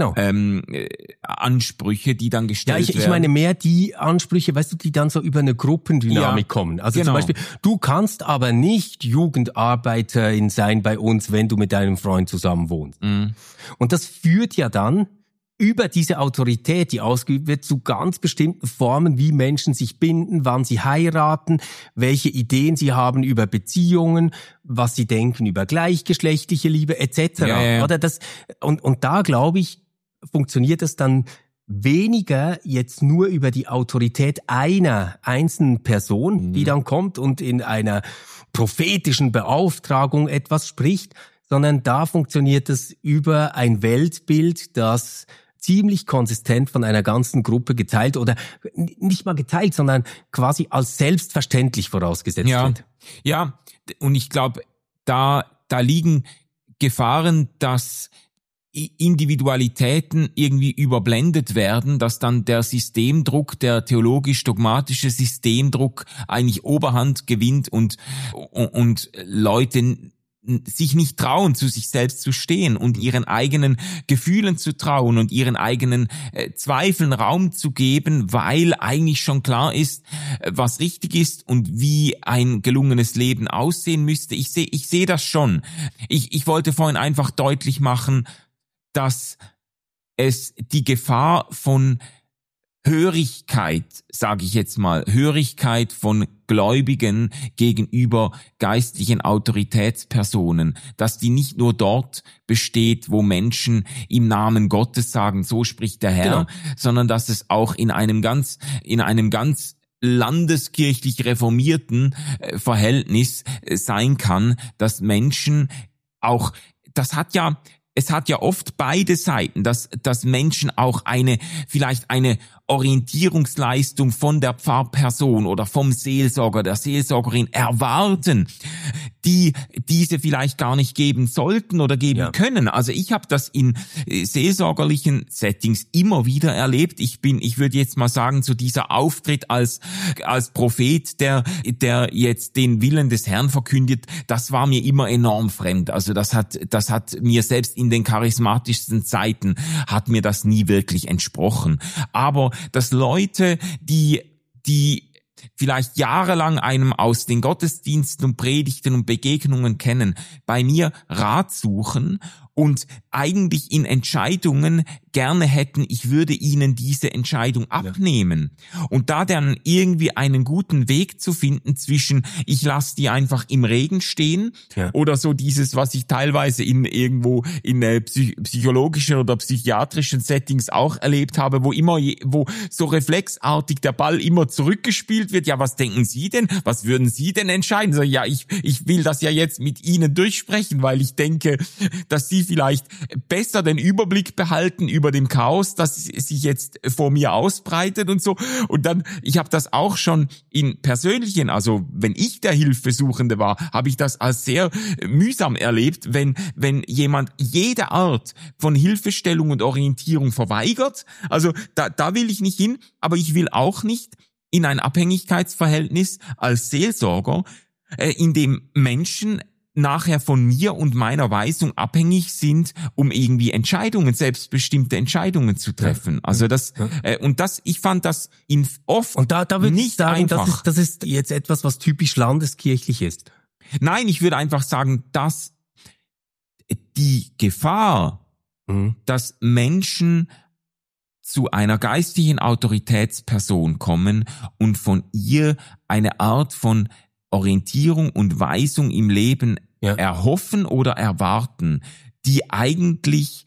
Ansprüche, die dann gestellt werden? Ja, ich meine mehr die Ansprüche, weißt du, die dann so über eine Gruppendynamik kommen. Also zum Beispiel, du kannst aber nicht Jugendarbeiterin sein bei uns, wenn du mit deinem Freund zusammen wohnst. Und das führt ja dann über diese Autorität, die ausgeübt wird, zu ganz bestimmten Formen, wie Menschen sich binden, wann sie heiraten, welche Ideen sie haben über Beziehungen, was sie denken über gleichgeschlechtliche Liebe etc. Ja. Oder das und da glaube ich, funktioniert das dann weniger jetzt nur über die Autorität einer einzelnen Person, die dann kommt und in einer prophetischen Beauftragung etwas spricht, sondern da funktioniert es über ein Weltbild, das ziemlich konsistent von einer ganzen Gruppe geteilt oder nicht mal geteilt, sondern quasi als selbstverständlich vorausgesetzt wird. Ja, und ich glaube, da liegen Gefahren, dass Individualitäten irgendwie überblendet werden, dass dann der Systemdruck, der theologisch-dogmatische Systemdruck eigentlich Oberhand gewinnt und Leute sich nicht trauen, zu sich selbst zu stehen und ihren eigenen Gefühlen zu trauen und ihren eigenen Zweifeln Raum zu geben, weil eigentlich schon klar ist, was richtig ist und wie ein gelungenes Leben aussehen müsste. Ich sehe das schon. Ich wollte vorhin einfach deutlich machen, dass es die Gefahr von Hörigkeit, sage ich jetzt mal, Hörigkeit von Gläubigen gegenüber geistlichen Autoritätspersonen, dass die nicht nur dort besteht, wo Menschen im Namen Gottes sagen, so spricht der Herr, sondern dass es auch in einem ganz landeskirchlich reformierten Verhältnis sein kann, dass Menschen auch, es hat ja oft beide Seiten, dass Menschen auch vielleicht eine Orientierungsleistung von der Pfarrperson oder vom Seelsorger, der Seelsorgerin erwarten, die diese vielleicht gar nicht geben sollten oder geben können. Also ich habe das in seelsorgerlichen Settings immer wieder erlebt. Ich würde jetzt mal sagen, so dieser Auftritt als Prophet, der jetzt den Willen des Herrn verkündet, das war mir immer enorm fremd. Also das hat mir selbst in den charismatischsten Zeiten hat mir das nie wirklich entsprochen. Aber dass Leute, die vielleicht jahrelang einem aus den Gottesdiensten und Predigten und Begegnungen kennen, bei mir Rat suchen und eigentlich in Entscheidungen gerne hätten, ich würde ihnen diese Entscheidung abnehmen. Und da dann irgendwie einen guten Weg zu finden zwischen, ich lasse die einfach im Regen stehen oder so dieses, was ich teilweise irgendwo in psychologischen oder psychiatrischen Settings auch erlebt habe, wo so reflexartig der Ball immer zurückgespielt wird. Ja, was denken Sie denn? Was würden Sie denn entscheiden? So, ja, ich will das ja jetzt mit Ihnen durchsprechen, weil ich denke, dass Sie vielleicht besser den Überblick behalten über dem Chaos, das sich jetzt vor mir ausbreitet und so. Und dann, ich habe das auch schon in persönlichen, also wenn ich der Hilfesuchende war, habe ich das als sehr mühsam erlebt, wenn jemand jede Art von Hilfestellung und Orientierung verweigert. Also da will ich nicht hin, aber ich will auch nicht in ein Abhängigkeitsverhältnis als Seelsorger, in dem Menschen nachher von mir und meiner Weisung abhängig sind, um irgendwie selbstbestimmte Entscheidungen zu treffen. Also ich fand das oft und da würde nicht ich sagen, einfach. Das ist jetzt etwas, was typisch landeskirchlich ist. Nein, ich würde einfach sagen, dass die Gefahr, dass Menschen zu einer geistlichen Autoritätsperson kommen und von ihr eine Art von Orientierung und Weisung im Leben erhoffen oder erwarten, die eigentlich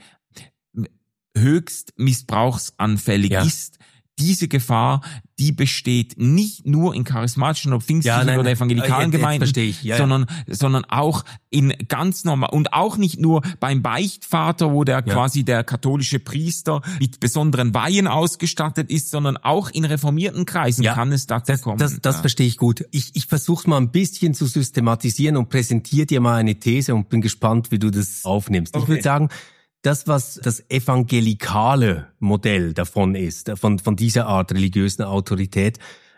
höchst missbrauchsanfällig ist. Diese Gefahr, die besteht nicht nur in charismatischen oder pfingstlichen oder evangelikalen Gemeinden, sondern auch in ganz normal und auch nicht nur beim Beichtvater, wo der quasi der katholische Priester mit besonderen Weihen ausgestattet ist, sondern auch in reformierten Kreisen kann es dazu kommen. Das verstehe ich gut. Ich versuche es mal ein bisschen zu systematisieren und präsentiere dir mal eine These und bin gespannt, wie du das aufnimmst. Okay. Ich würde sagen, das, was das evangelikale Modell davon ist, von dieser Art religiösen Autorität,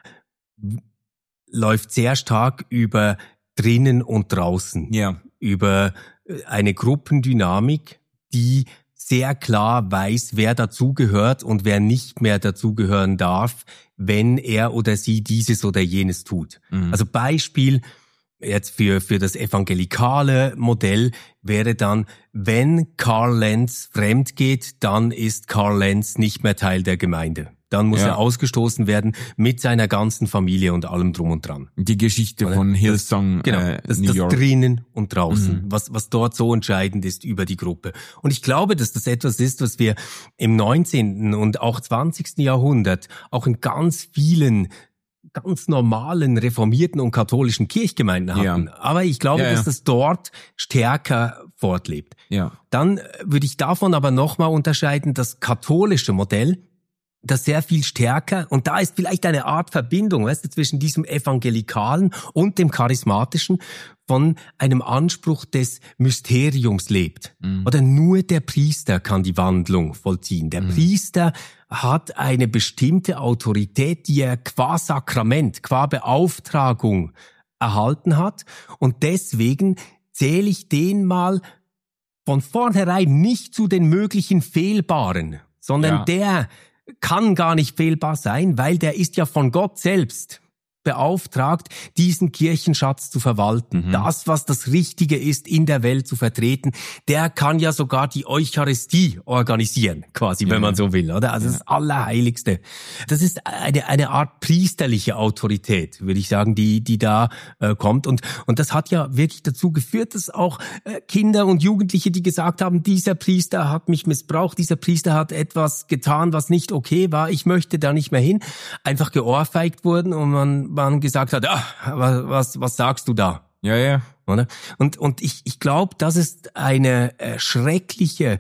läuft sehr stark über drinnen und draußen. Ja. Über eine Gruppendynamik, die sehr klar weiß, wer dazugehört und wer nicht mehr dazugehören darf, wenn er oder sie dieses oder jenes tut. Mhm. Also Beispiel jetzt für das evangelikale Modell wäre dann, wenn Karl Lenz fremd geht, dann ist Karl Lenz nicht mehr Teil der Gemeinde. Dann muss er ausgestoßen werden mit seiner ganzen Familie und allem drum und dran. Die Geschichte von Hillsong, New York. Das drinnen und draußen, was dort so entscheidend ist über die Gruppe. Und ich glaube, dass das etwas ist, was wir im 19. und auch 20. Jahrhundert auch in ganz vielen ganz normalen reformierten und katholischen Kirchgemeinden hatten. Ja. Aber ich glaube, dass das dort stärker fortlebt. Ja. Dann würde ich davon aber nochmal unterscheiden, das katholische Modell, das sehr viel stärker, und da ist vielleicht eine Art Verbindung, weißt du, zwischen diesem evangelikalen und dem charismatischen, von einem Anspruch des Mysteriums lebt. Oder nur der Priester kann die Wandlung vollziehen. Der Priester hat eine bestimmte Autorität, die er qua Sakrament, qua Beauftragung erhalten hat, und deswegen zähle ich den mal von vornherein nicht zu den möglichen Fehlbaren, sondern der kann gar nicht fehlbar sein, weil der ist ja von Gott selbst beauftragt, diesen Kirchenschatz zu verwalten. Das, was das Richtige ist, in der Welt zu vertreten, der kann ja sogar die Eucharistie organisieren, quasi, wenn man so will, oder? Also das Allerheiligste. Das ist eine Art priesterliche Autorität, würde ich sagen, die da kommt. Und das hat ja wirklich dazu geführt, dass auch Kinder und Jugendliche, die gesagt haben, dieser Priester hat mich missbraucht, dieser Priester hat etwas getan, was nicht okay war, ich möchte da nicht mehr hin, einfach geohrfeigt wurden und man gesagt hat, was sagst du da? Ja. Oder? Und ich glaube, das ist eine schreckliche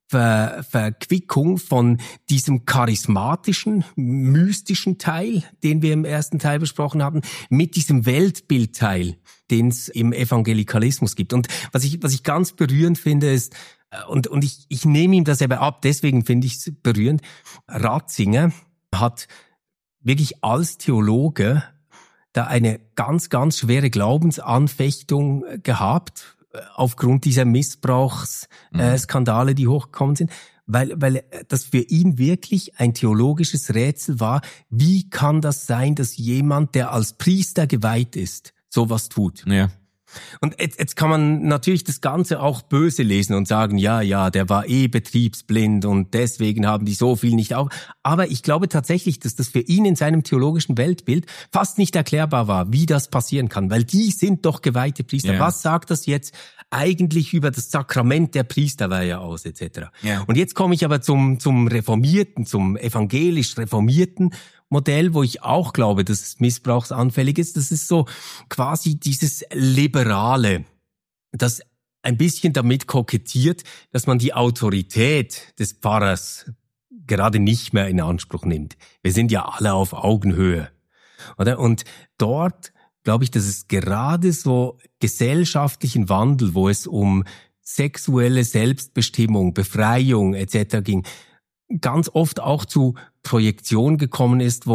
Verquickung von diesem charismatischen, mystischen Teil, den wir im ersten Teil besprochen haben, mit diesem Weltbildteil, den es im Evangelikalismus gibt. Und was ich ganz berührend finde, ist, und ich nehme ihm das eben ab, deswegen finde ich es berührend, Ratzinger hat wirklich als Theologe da eine ganz, ganz schwere Glaubensanfechtung gehabt, aufgrund dieser Missbrauchsskandale, die hochgekommen sind, weil das für ihn wirklich ein theologisches Rätsel war, wie kann das sein, dass jemand, der als Priester geweiht ist, sowas tut? Ja. Und jetzt kann man natürlich das Ganze auch böse lesen und sagen, ja, der war betriebsblind und deswegen haben die so viel nicht auf. Aber ich glaube tatsächlich, dass das für ihn in seinem theologischen Weltbild fast nicht erklärbar war, wie das passieren kann, weil die sind doch geweihte Priester. Ja. Was sagt das jetzt eigentlich über das Sakrament der Priesterweihe aus, etc.? Ja. Und jetzt komme ich aber zum Reformierten, zum evangelisch Reformierten Modell, wo ich auch glaube, dass es missbrauchsanfällig ist. Das ist so quasi dieses Liberale, das ein bisschen damit kokettiert, dass man die Autorität des Pfarrers gerade nicht mehr in Anspruch nimmt. Wir sind ja alle auf Augenhöhe, oder? Und dort glaube ich, dass es gerade so gesellschaftlichen Wandel, wo es um sexuelle Selbstbestimmung, Befreiung etc. ging, ganz oft auch zu Projektion gekommen ist,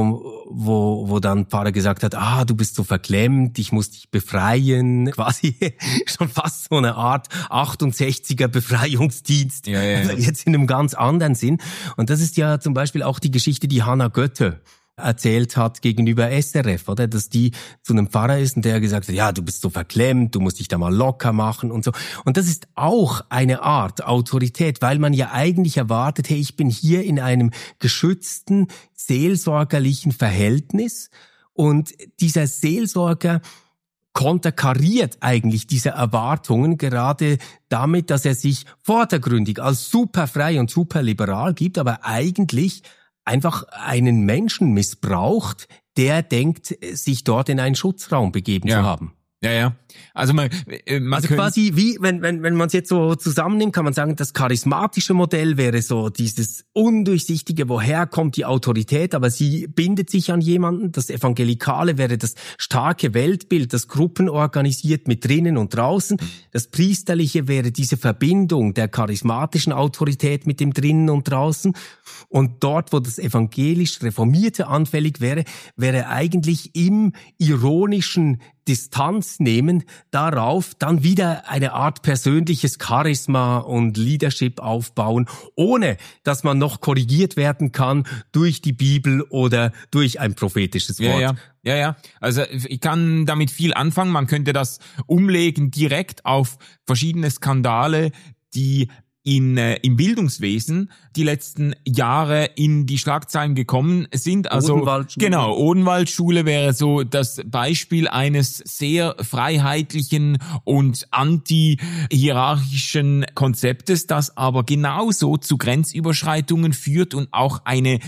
wo dann Pfarrer gesagt hat, du bist so verklemmt, ich muss dich befreien, quasi schon fast so eine Art 68er Befreiungsdienst, ja. Jetzt in einem ganz anderen Sinn. Und das ist ja zum Beispiel auch die Geschichte, die Hannah Götte erzählt hat gegenüber SRF, oder? Dass die zu einem Pfarrer ist und der gesagt hat, ja, du bist so verklemmt, du musst dich da mal locker machen und so. Und das ist auch eine Art Autorität, weil man ja eigentlich erwartet, hey, ich bin hier in einem geschützten, seelsorgerlichen Verhältnis und dieser Seelsorger konterkariert eigentlich diese Erwartungen gerade damit, dass er sich vordergründig als super frei und super liberal gibt, aber eigentlich einfach einen Menschen missbraucht, der denkt, sich dort in einen Schutzraum begeben zu haben. Ja. Also man quasi wie, wenn man es jetzt so zusammennimmt, kann man sagen, das charismatische Modell wäre so dieses undurchsichtige, woher kommt die Autorität, aber sie bindet sich an jemanden. Das Evangelikale wäre das starke Weltbild, das Gruppen organisiert mit drinnen und draußen. Das Priesterliche wäre diese Verbindung der charismatischen Autorität mit dem drinnen und draußen. Und dort, wo das evangelisch Reformierte anfällig wäre eigentlich im ironischen Distanz nehmen, darauf dann wieder eine Art persönliches Charisma und Leadership aufbauen, ohne dass man noch korrigiert werden kann durch die Bibel oder durch ein prophetisches Wort. Ja. Also ich kann damit viel anfangen. Man könnte das umlegen direkt auf verschiedene Skandale, die im Bildungswesen die letzten Jahre in die Schlagzeilen gekommen sind. Also Odenwaldschule wäre so das Beispiel eines sehr freiheitlichen und anti-hierarchischen Konzeptes, das aber genauso zu Grenzüberschreitungen führt und auch eine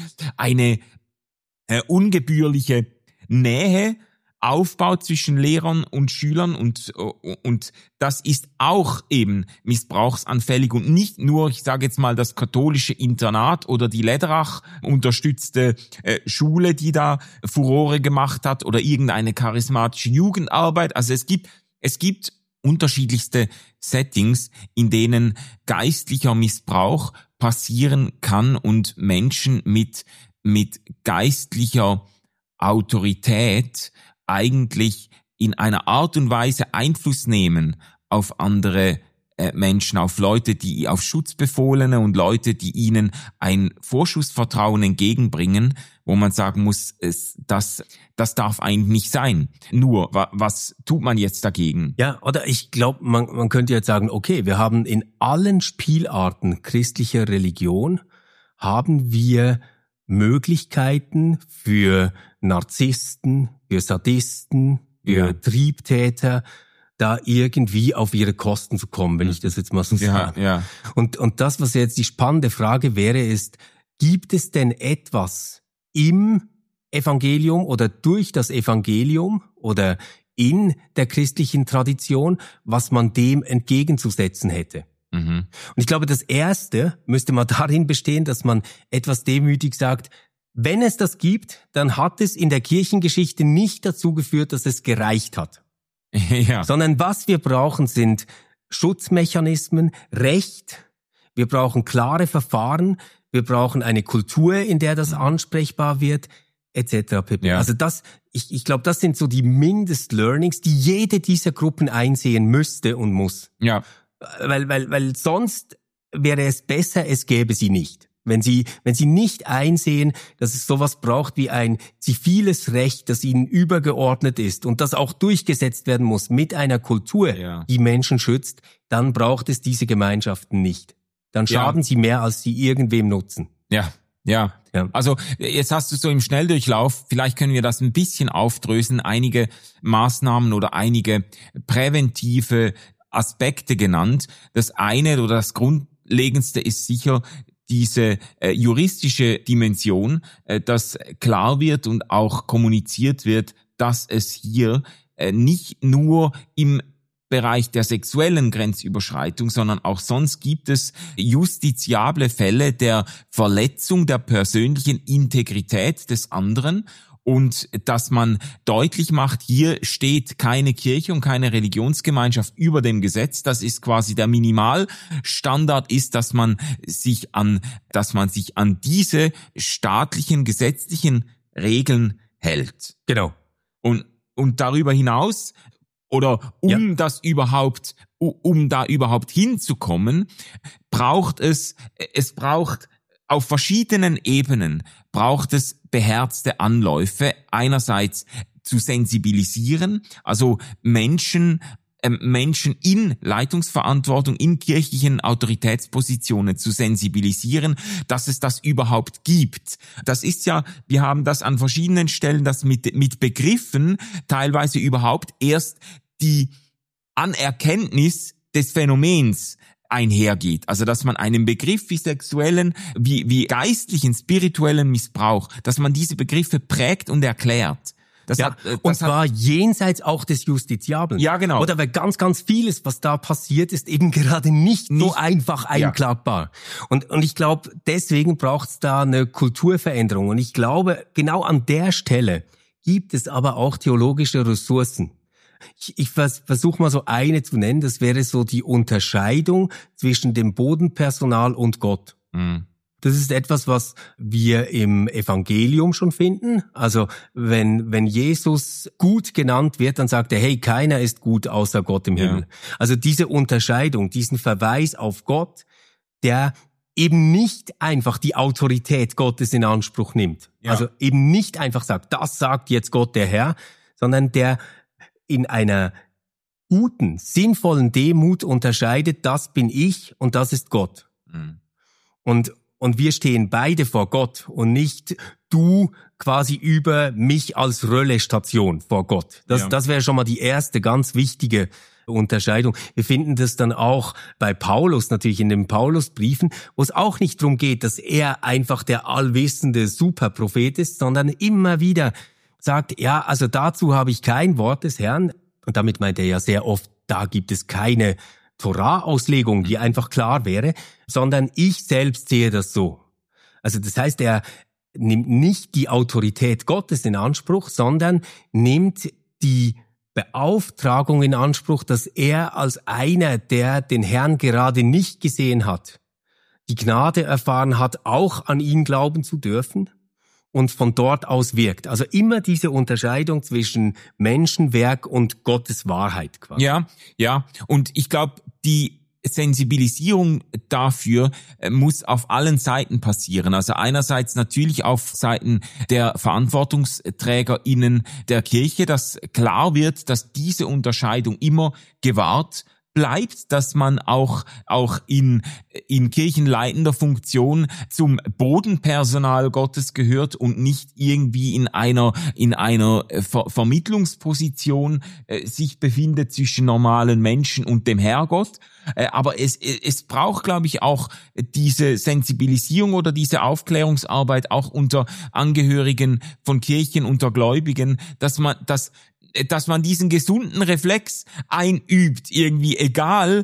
ungebührliche Nähe aufbaut zwischen Lehrern und Schülern und das ist auch eben missbrauchsanfällig und nicht nur, ich sage jetzt mal, das katholische Internat oder die Lederach unterstützte Schule, die da Furore gemacht hat oder irgendeine charismatische Jugendarbeit. Also es gibt unterschiedlichste Settings, in denen geistlicher Missbrauch passieren kann und Menschen mit geistlicher Autorität eigentlich in einer Art und Weise Einfluss nehmen auf andere Menschen, auf Leute, auf Schutzbefohlene und Leute, die ihnen ein Vorschussvertrauen entgegenbringen, wo man sagen muss, das darf eigentlich nicht sein. Nur, was tut man jetzt dagegen? Ja, oder ich glaube, man könnte jetzt sagen, okay, wir haben in allen Spielarten christlicher Religion, haben wir Möglichkeiten für Narzissten, für Sadisten, für Triebtäter, da irgendwie auf ihre Kosten zu kommen, wenn ich das jetzt mal so sage. Ja. Und das, was jetzt die spannende Frage wäre, ist, gibt es denn etwas im Evangelium oder durch das Evangelium oder in der christlichen Tradition, was man dem entgegenzusetzen hätte? Und ich glaube, das Erste müsste mal darin bestehen, dass man etwas demütig sagt, wenn es das gibt, dann hat es in der Kirchengeschichte nicht dazu geführt, dass es gereicht hat. Ja. Sondern was wir brauchen, sind Schutzmechanismen, Recht, wir brauchen klare Verfahren, wir brauchen eine Kultur, in der das ansprechbar wird, etc. pp. Ja. Also ich glaube, das sind so die Mindest-Learnings, die jede dieser Gruppen einsehen müsste und muss. Ja. Weil sonst wäre es besser, es gäbe sie nicht. Wenn sie nicht einsehen, dass es sowas braucht wie ein ziviles Recht, das ihnen übergeordnet ist und das auch durchgesetzt werden muss mit einer Kultur, die Menschen schützt, dann braucht es diese Gemeinschaften nicht. Dann schaden sie mehr, als sie irgendwem nutzen. Ja. Also jetzt hast du so im Schnelldurchlauf, vielleicht können wir das ein bisschen aufdröseln, einige Maßnahmen oder einige präventive Aspekte genannt. Das eine oder das Grundlegendste ist sicher diese juristische Dimension, dass klar wird und auch kommuniziert wird, dass es hier nicht nur im Bereich der sexuellen Grenzüberschreitung, sondern auch sonst gibt es justiziable Fälle der Verletzung der persönlichen Integrität des anderen und dass man deutlich macht, hier steht keine Kirche und keine Religionsgemeinschaft über dem Gesetz. Das ist quasi der Minimalstandard, ist, dass man sich an diese staatlichen, gesetzlichen Regeln hält. Genau. Und darüber hinaus oder um da überhaupt hinzukommen, braucht auf verschiedenen Ebenen beherzte Anläufe, einerseits zu sensibilisieren, also Menschen in Leitungsverantwortung, in kirchlichen Autoritätspositionen zu sensibilisieren, dass es das überhaupt gibt. Das ist ja, wir haben das an verschiedenen Stellen, das mit Begriffen teilweise überhaupt erst die Anerkenntnis des Phänomens einhergeht. Also, dass man einen Begriff wie sexuellen, wie geistlichen, spirituellen Missbrauch, dass man diese Begriffe prägt und erklärt. Und zwar jenseits auch des Justiziablen. Ja, genau. Oder weil ganz, ganz vieles, was da passiert, ist eben gerade nicht so einfach einklagbar. Und ich glaube, deswegen braucht es da eine Kulturveränderung. Und ich glaube, genau an der Stelle gibt es aber auch theologische Ressourcen. Ich versuche mal so eine zu nennen, das wäre so die Unterscheidung zwischen dem Bodenpersonal und Gott. Mhm. Das ist etwas, was wir im Evangelium schon finden. Also wenn Jesus gut genannt wird, dann sagt er, hey, keiner ist gut außer Gott im Himmel. Also diese Unterscheidung, diesen Verweis auf Gott, der eben nicht einfach die Autorität Gottes in Anspruch nimmt. Ja. Also eben nicht einfach sagt, das sagt jetzt Gott der Herr, sondern der in einer guten, sinnvollen Demut unterscheidet, das bin ich und das ist Gott. Mhm. Und wir stehen beide vor Gott und nicht du quasi über mich als Röllestation vor Gott. Das wäre schon mal die erste ganz wichtige Unterscheidung. Wir finden das dann auch bei Paulus, natürlich in den Paulusbriefen, wo es auch nicht darum geht, dass er einfach der allwissende Superprophet ist, sondern immer wieder sagt, ja, also dazu habe ich kein Wort des Herrn. Und damit meint er ja sehr oft, da gibt es keine Torah-Auslegung, die einfach klar wäre, sondern ich selbst sehe das so. Also das heißt, er nimmt nicht die Autorität Gottes in Anspruch, sondern nimmt die Beauftragung in Anspruch, dass er als einer, der den Herrn gerade nicht gesehen hat, die Gnade erfahren hat, auch an ihn glauben zu dürfen und von dort aus wirkt. Also immer diese Unterscheidung zwischen Menschenwerk und Gottes Wahrheit quasi. Ja. Und ich glaube, die Sensibilisierung dafür muss auf allen Seiten passieren. Also einerseits natürlich auf Seiten der VerantwortungsträgerInnen der Kirche, dass klar wird, dass diese Unterscheidung immer gewahrt bleibt, dass man auch in kirchenleitender Funktion zum Bodenpersonal Gottes gehört und nicht irgendwie in einer Vermittlungsposition sich befindet zwischen normalen Menschen und dem Herrgott. Aber es braucht, glaube ich, auch diese Sensibilisierung oder diese Aufklärungsarbeit auch unter Angehörigen von Kirchen, unter Gläubigen, dass man diesen gesunden Reflex einübt, irgendwie egal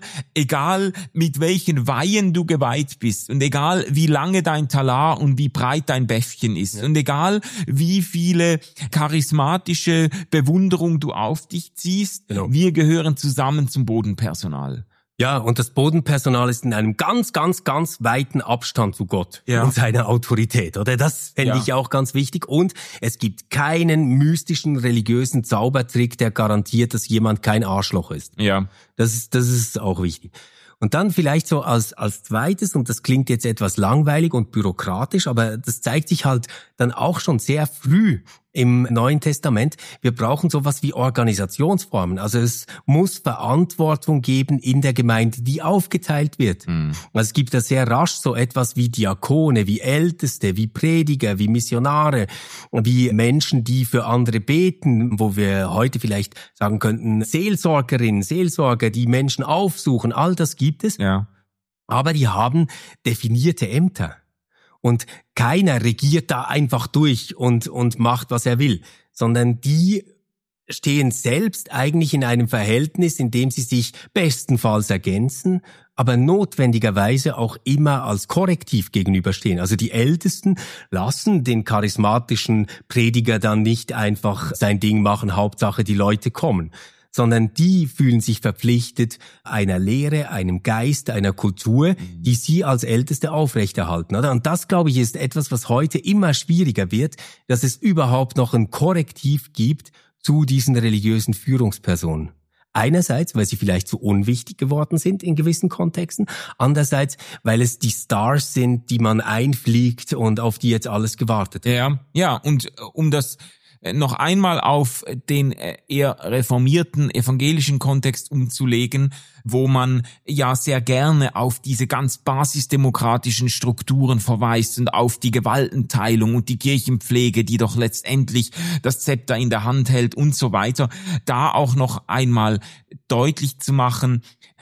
mit welchen Weihen du geweiht bist und egal wie lange dein Talar und wie breit dein Bäffchen ist und egal wie viele charismatische Bewunderung du auf dich ziehst, genau. Wir gehören zusammen zum Bodenpersonal. Ja, und das Bodenpersonal ist in einem ganz, ganz, ganz weiten Abstand zu Gott und seiner Autorität, oder? Das fände ich auch ganz wichtig. Und es gibt keinen mystischen religiösen Zaubertrick, der garantiert, dass jemand kein Arschloch ist. Ja. Das ist auch wichtig. Und dann vielleicht so als zweites, und das klingt jetzt etwas langweilig und bürokratisch, aber das zeigt sich halt dann auch schon sehr früh im Neuen Testament. Wir brauchen sowas wie Organisationsformen. Also es muss Verantwortung geben in der Gemeinde, die aufgeteilt wird. Also es gibt da sehr rasch so etwas wie Diakone, wie Älteste, wie Prediger, wie Missionare, wie Menschen, die für andere beten, wo wir heute vielleicht sagen könnten, Seelsorgerinnen, Seelsorger, die Menschen aufsuchen. All das gibt es. Ja. Aber die haben definierte Ämter. Und keiner regiert da einfach durch und macht, was er will, sondern die stehen selbst eigentlich in einem Verhältnis, in dem sie sich bestenfalls ergänzen, aber notwendigerweise auch immer als Korrektiv gegenüberstehen. Also die Ältesten lassen den charismatischen Prediger dann nicht einfach sein Ding machen, Hauptsache die Leute kommen, sondern die fühlen sich verpflichtet einer Lehre, einem Geist, einer Kultur, die sie als Älteste aufrechterhalten. Oder? Und das, glaube ich, ist etwas, was heute immer schwieriger wird, dass es überhaupt noch ein Korrektiv gibt zu diesen religiösen Führungspersonen. Einerseits, weil sie vielleicht zu unwichtig geworden sind in gewissen Kontexten, andererseits, weil es die Stars sind, die man einfliegt und auf die jetzt alles gewartet hat. Ja, und um das noch einmal auf den eher reformierten evangelischen Kontext umzulegen, wo man ja sehr gerne auf diese ganz basisdemokratischen Strukturen verweist und auf die Gewaltenteilung und die Kirchenpflege, die doch letztendlich das Zepter in der Hand hält und so weiter, da auch noch einmal deutlich zu machen,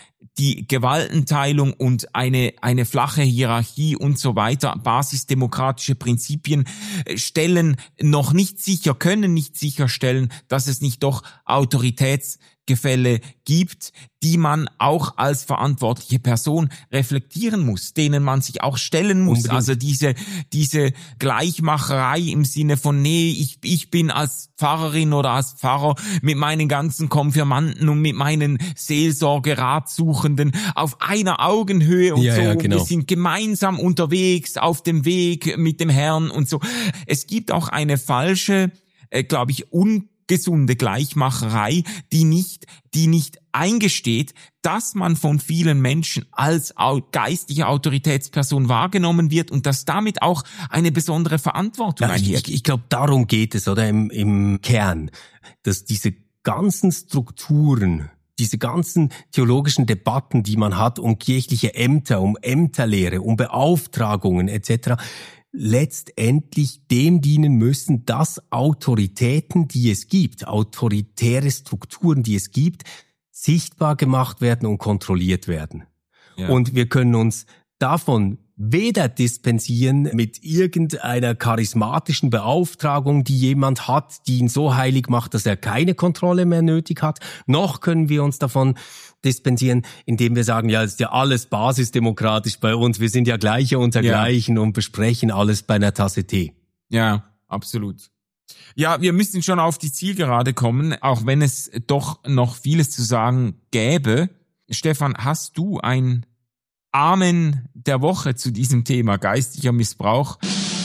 die Gewaltenteilung und eine flache Hierarchie und so weiter, basisdemokratische Prinzipien stellen noch nicht sicher, können nicht sicherstellen, dass es nicht doch Autoritätsgefälle gibt, die man auch als verantwortliche Person reflektieren muss, denen man sich auch stellen muss. Unbedingt. Also diese Gleichmacherei im Sinne von, nee, ich bin als Pfarrerin oder als Pfarrer mit meinen ganzen Konfirmanden und mit meinen Seelsorge-Ratsuchenden auf einer Augenhöhe und so. Ja, genau. Wir sind gemeinsam unterwegs auf dem Weg mit dem Herrn und so. Es gibt auch eine falsche, glaube ich, ungesunde Gleichmacherei, die nicht eingesteht, dass man von vielen Menschen als geistliche Autoritätsperson wahrgenommen wird und dass damit auch eine besondere Verantwortung einhergeht. Ich glaube, darum geht es, oder im Kern, dass diese ganzen Strukturen, diese ganzen theologischen Debatten, die man hat um kirchliche Ämter, um Ämterlehre, um Beauftragungen etc., letztendlich dem dienen müssen, dass Autoritäten, die es gibt, autoritäre Strukturen, die es gibt, sichtbar gemacht werden und kontrolliert werden. Ja. Und wir können uns davon weder dispensieren mit irgendeiner charismatischen Beauftragung, die jemand hat, die ihn so heilig macht, dass er keine Kontrolle mehr nötig hat, noch können wir uns davon dispensieren, indem wir sagen, ja, es ist ja alles basisdemokratisch bei uns, wir sind ja Gleiche unter Gleichen und besprechen alles bei einer Tasse Tee. Ja, absolut. Ja, wir müssen schon auf die Zielgerade kommen, auch wenn es doch noch vieles zu sagen gäbe. Stefan, hast du ein Amen der Woche zu diesem Thema geistlicher Missbrauch?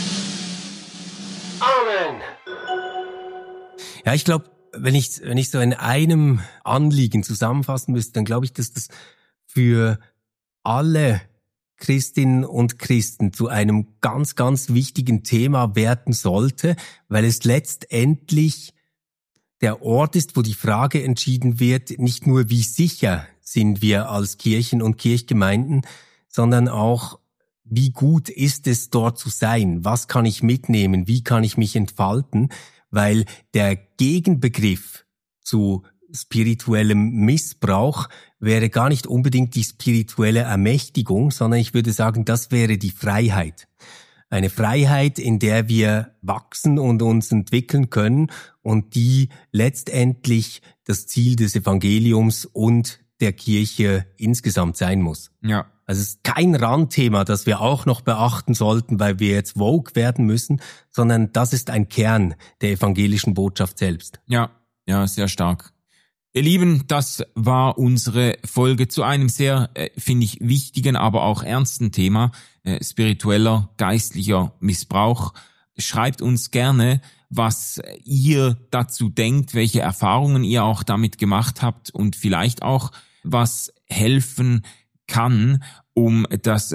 Amen! Ja, ich glaube, wenn ich so in einem Anliegen zusammenfassen müsste, dann glaube ich, dass das für alle Christinnen und Christen zu einem ganz, ganz wichtigen Thema werden sollte, weil es letztendlich der Ort ist, wo die Frage entschieden wird, nicht nur wie sicher sind wir als Kirchen und Kirchgemeinden, sondern auch, wie gut ist es dort zu sein? Was kann ich mitnehmen? Wie kann ich mich entfalten? Weil der Gegenbegriff zu spirituellem Missbrauch wäre gar nicht unbedingt die spirituelle Ermächtigung, sondern ich würde sagen, das wäre die Freiheit. Eine Freiheit, in der wir wachsen und uns entwickeln können und die letztendlich das Ziel des Evangeliums und der Kirche insgesamt sein muss. Ja. Also es ist kein Randthema, das wir auch noch beachten sollten, weil wir jetzt woke werden müssen, sondern das ist ein Kern der evangelischen Botschaft selbst. Ja, sehr stark. Ihr Lieben, das war unsere Folge zu einem sehr, finde ich, wichtigen, aber auch ernsten Thema, spiritueller, geistlicher Missbrauch. Schreibt uns gerne, was ihr dazu denkt, welche Erfahrungen ihr auch damit gemacht habt und vielleicht auch, was helfen kann, um das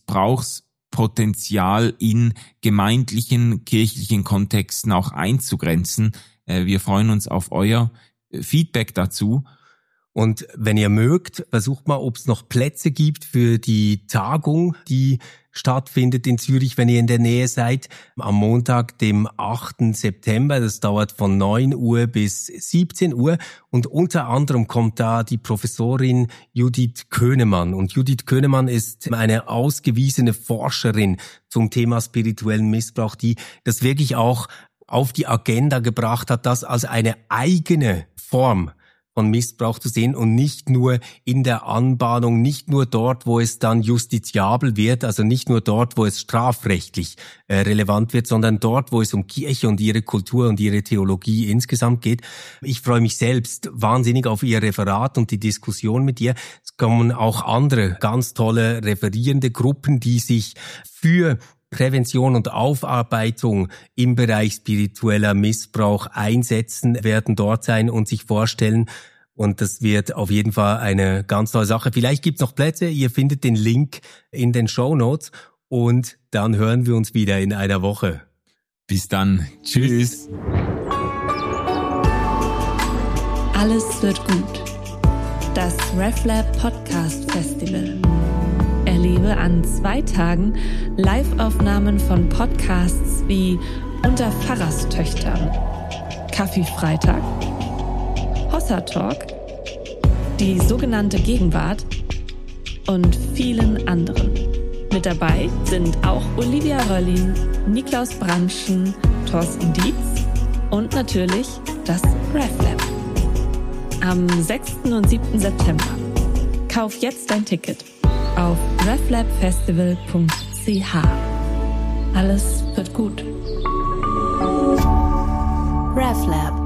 Missbrauchspotenzial in gemeindlichen, kirchlichen Kontexten auch einzugrenzen. Wir freuen uns auf euer Feedback dazu. Und wenn ihr mögt, versucht mal, ob es noch Plätze gibt für die Tagung, die stattfindet in Zürich, wenn ihr in der Nähe seid, am Montag, dem 8. September. Das dauert von 9 Uhr bis 17 Uhr. Und unter anderem kommt da die Professorin Judith Könemann. Und Judith Könemann ist eine ausgewiesene Forscherin zum Thema spirituellen Missbrauch, die das wirklich auch auf die Agenda gebracht hat, das als eine eigene Form von Missbrauch zu sehen und nicht nur in der Anbahnung, nicht nur dort, wo es dann justiziabel wird, also nicht nur dort, wo es strafrechtlich relevant wird, sondern dort, wo es um Kirche und ihre Kultur und ihre Theologie insgesamt geht. Ich freue mich selbst wahnsinnig auf ihr Referat und die Diskussion mit ihr. Es kommen auch andere ganz tolle referierende Gruppen, die sich für Prävention und Aufarbeitung im Bereich spiritueller Missbrauch einsetzen, werden dort sein und sich vorstellen. Und das wird auf jeden Fall eine ganz tolle Sache. Vielleicht gibt's noch Plätze. Ihr findet den Link in den Shownotes. Und dann hören wir uns wieder in einer Woche. Bis dann. Tschüss. Alles wird gut. Das RefLab Podcast Festival. Erlebe an 2 Tagen Live-Aufnahmen von Podcasts wie Unter Pfarrerstöchtern, Kaffee-Freitag, Hossa Talk, die sogenannte Gegenwart und vielen anderen. Mit dabei sind auch Olivia Röllin, Niklaus Branschen, Thorsten Dietz und natürlich das RefLab. Am 6. und 7. September. Kauf jetzt dein Ticket auf reflabfestival.ch. Alles wird gut. RefLab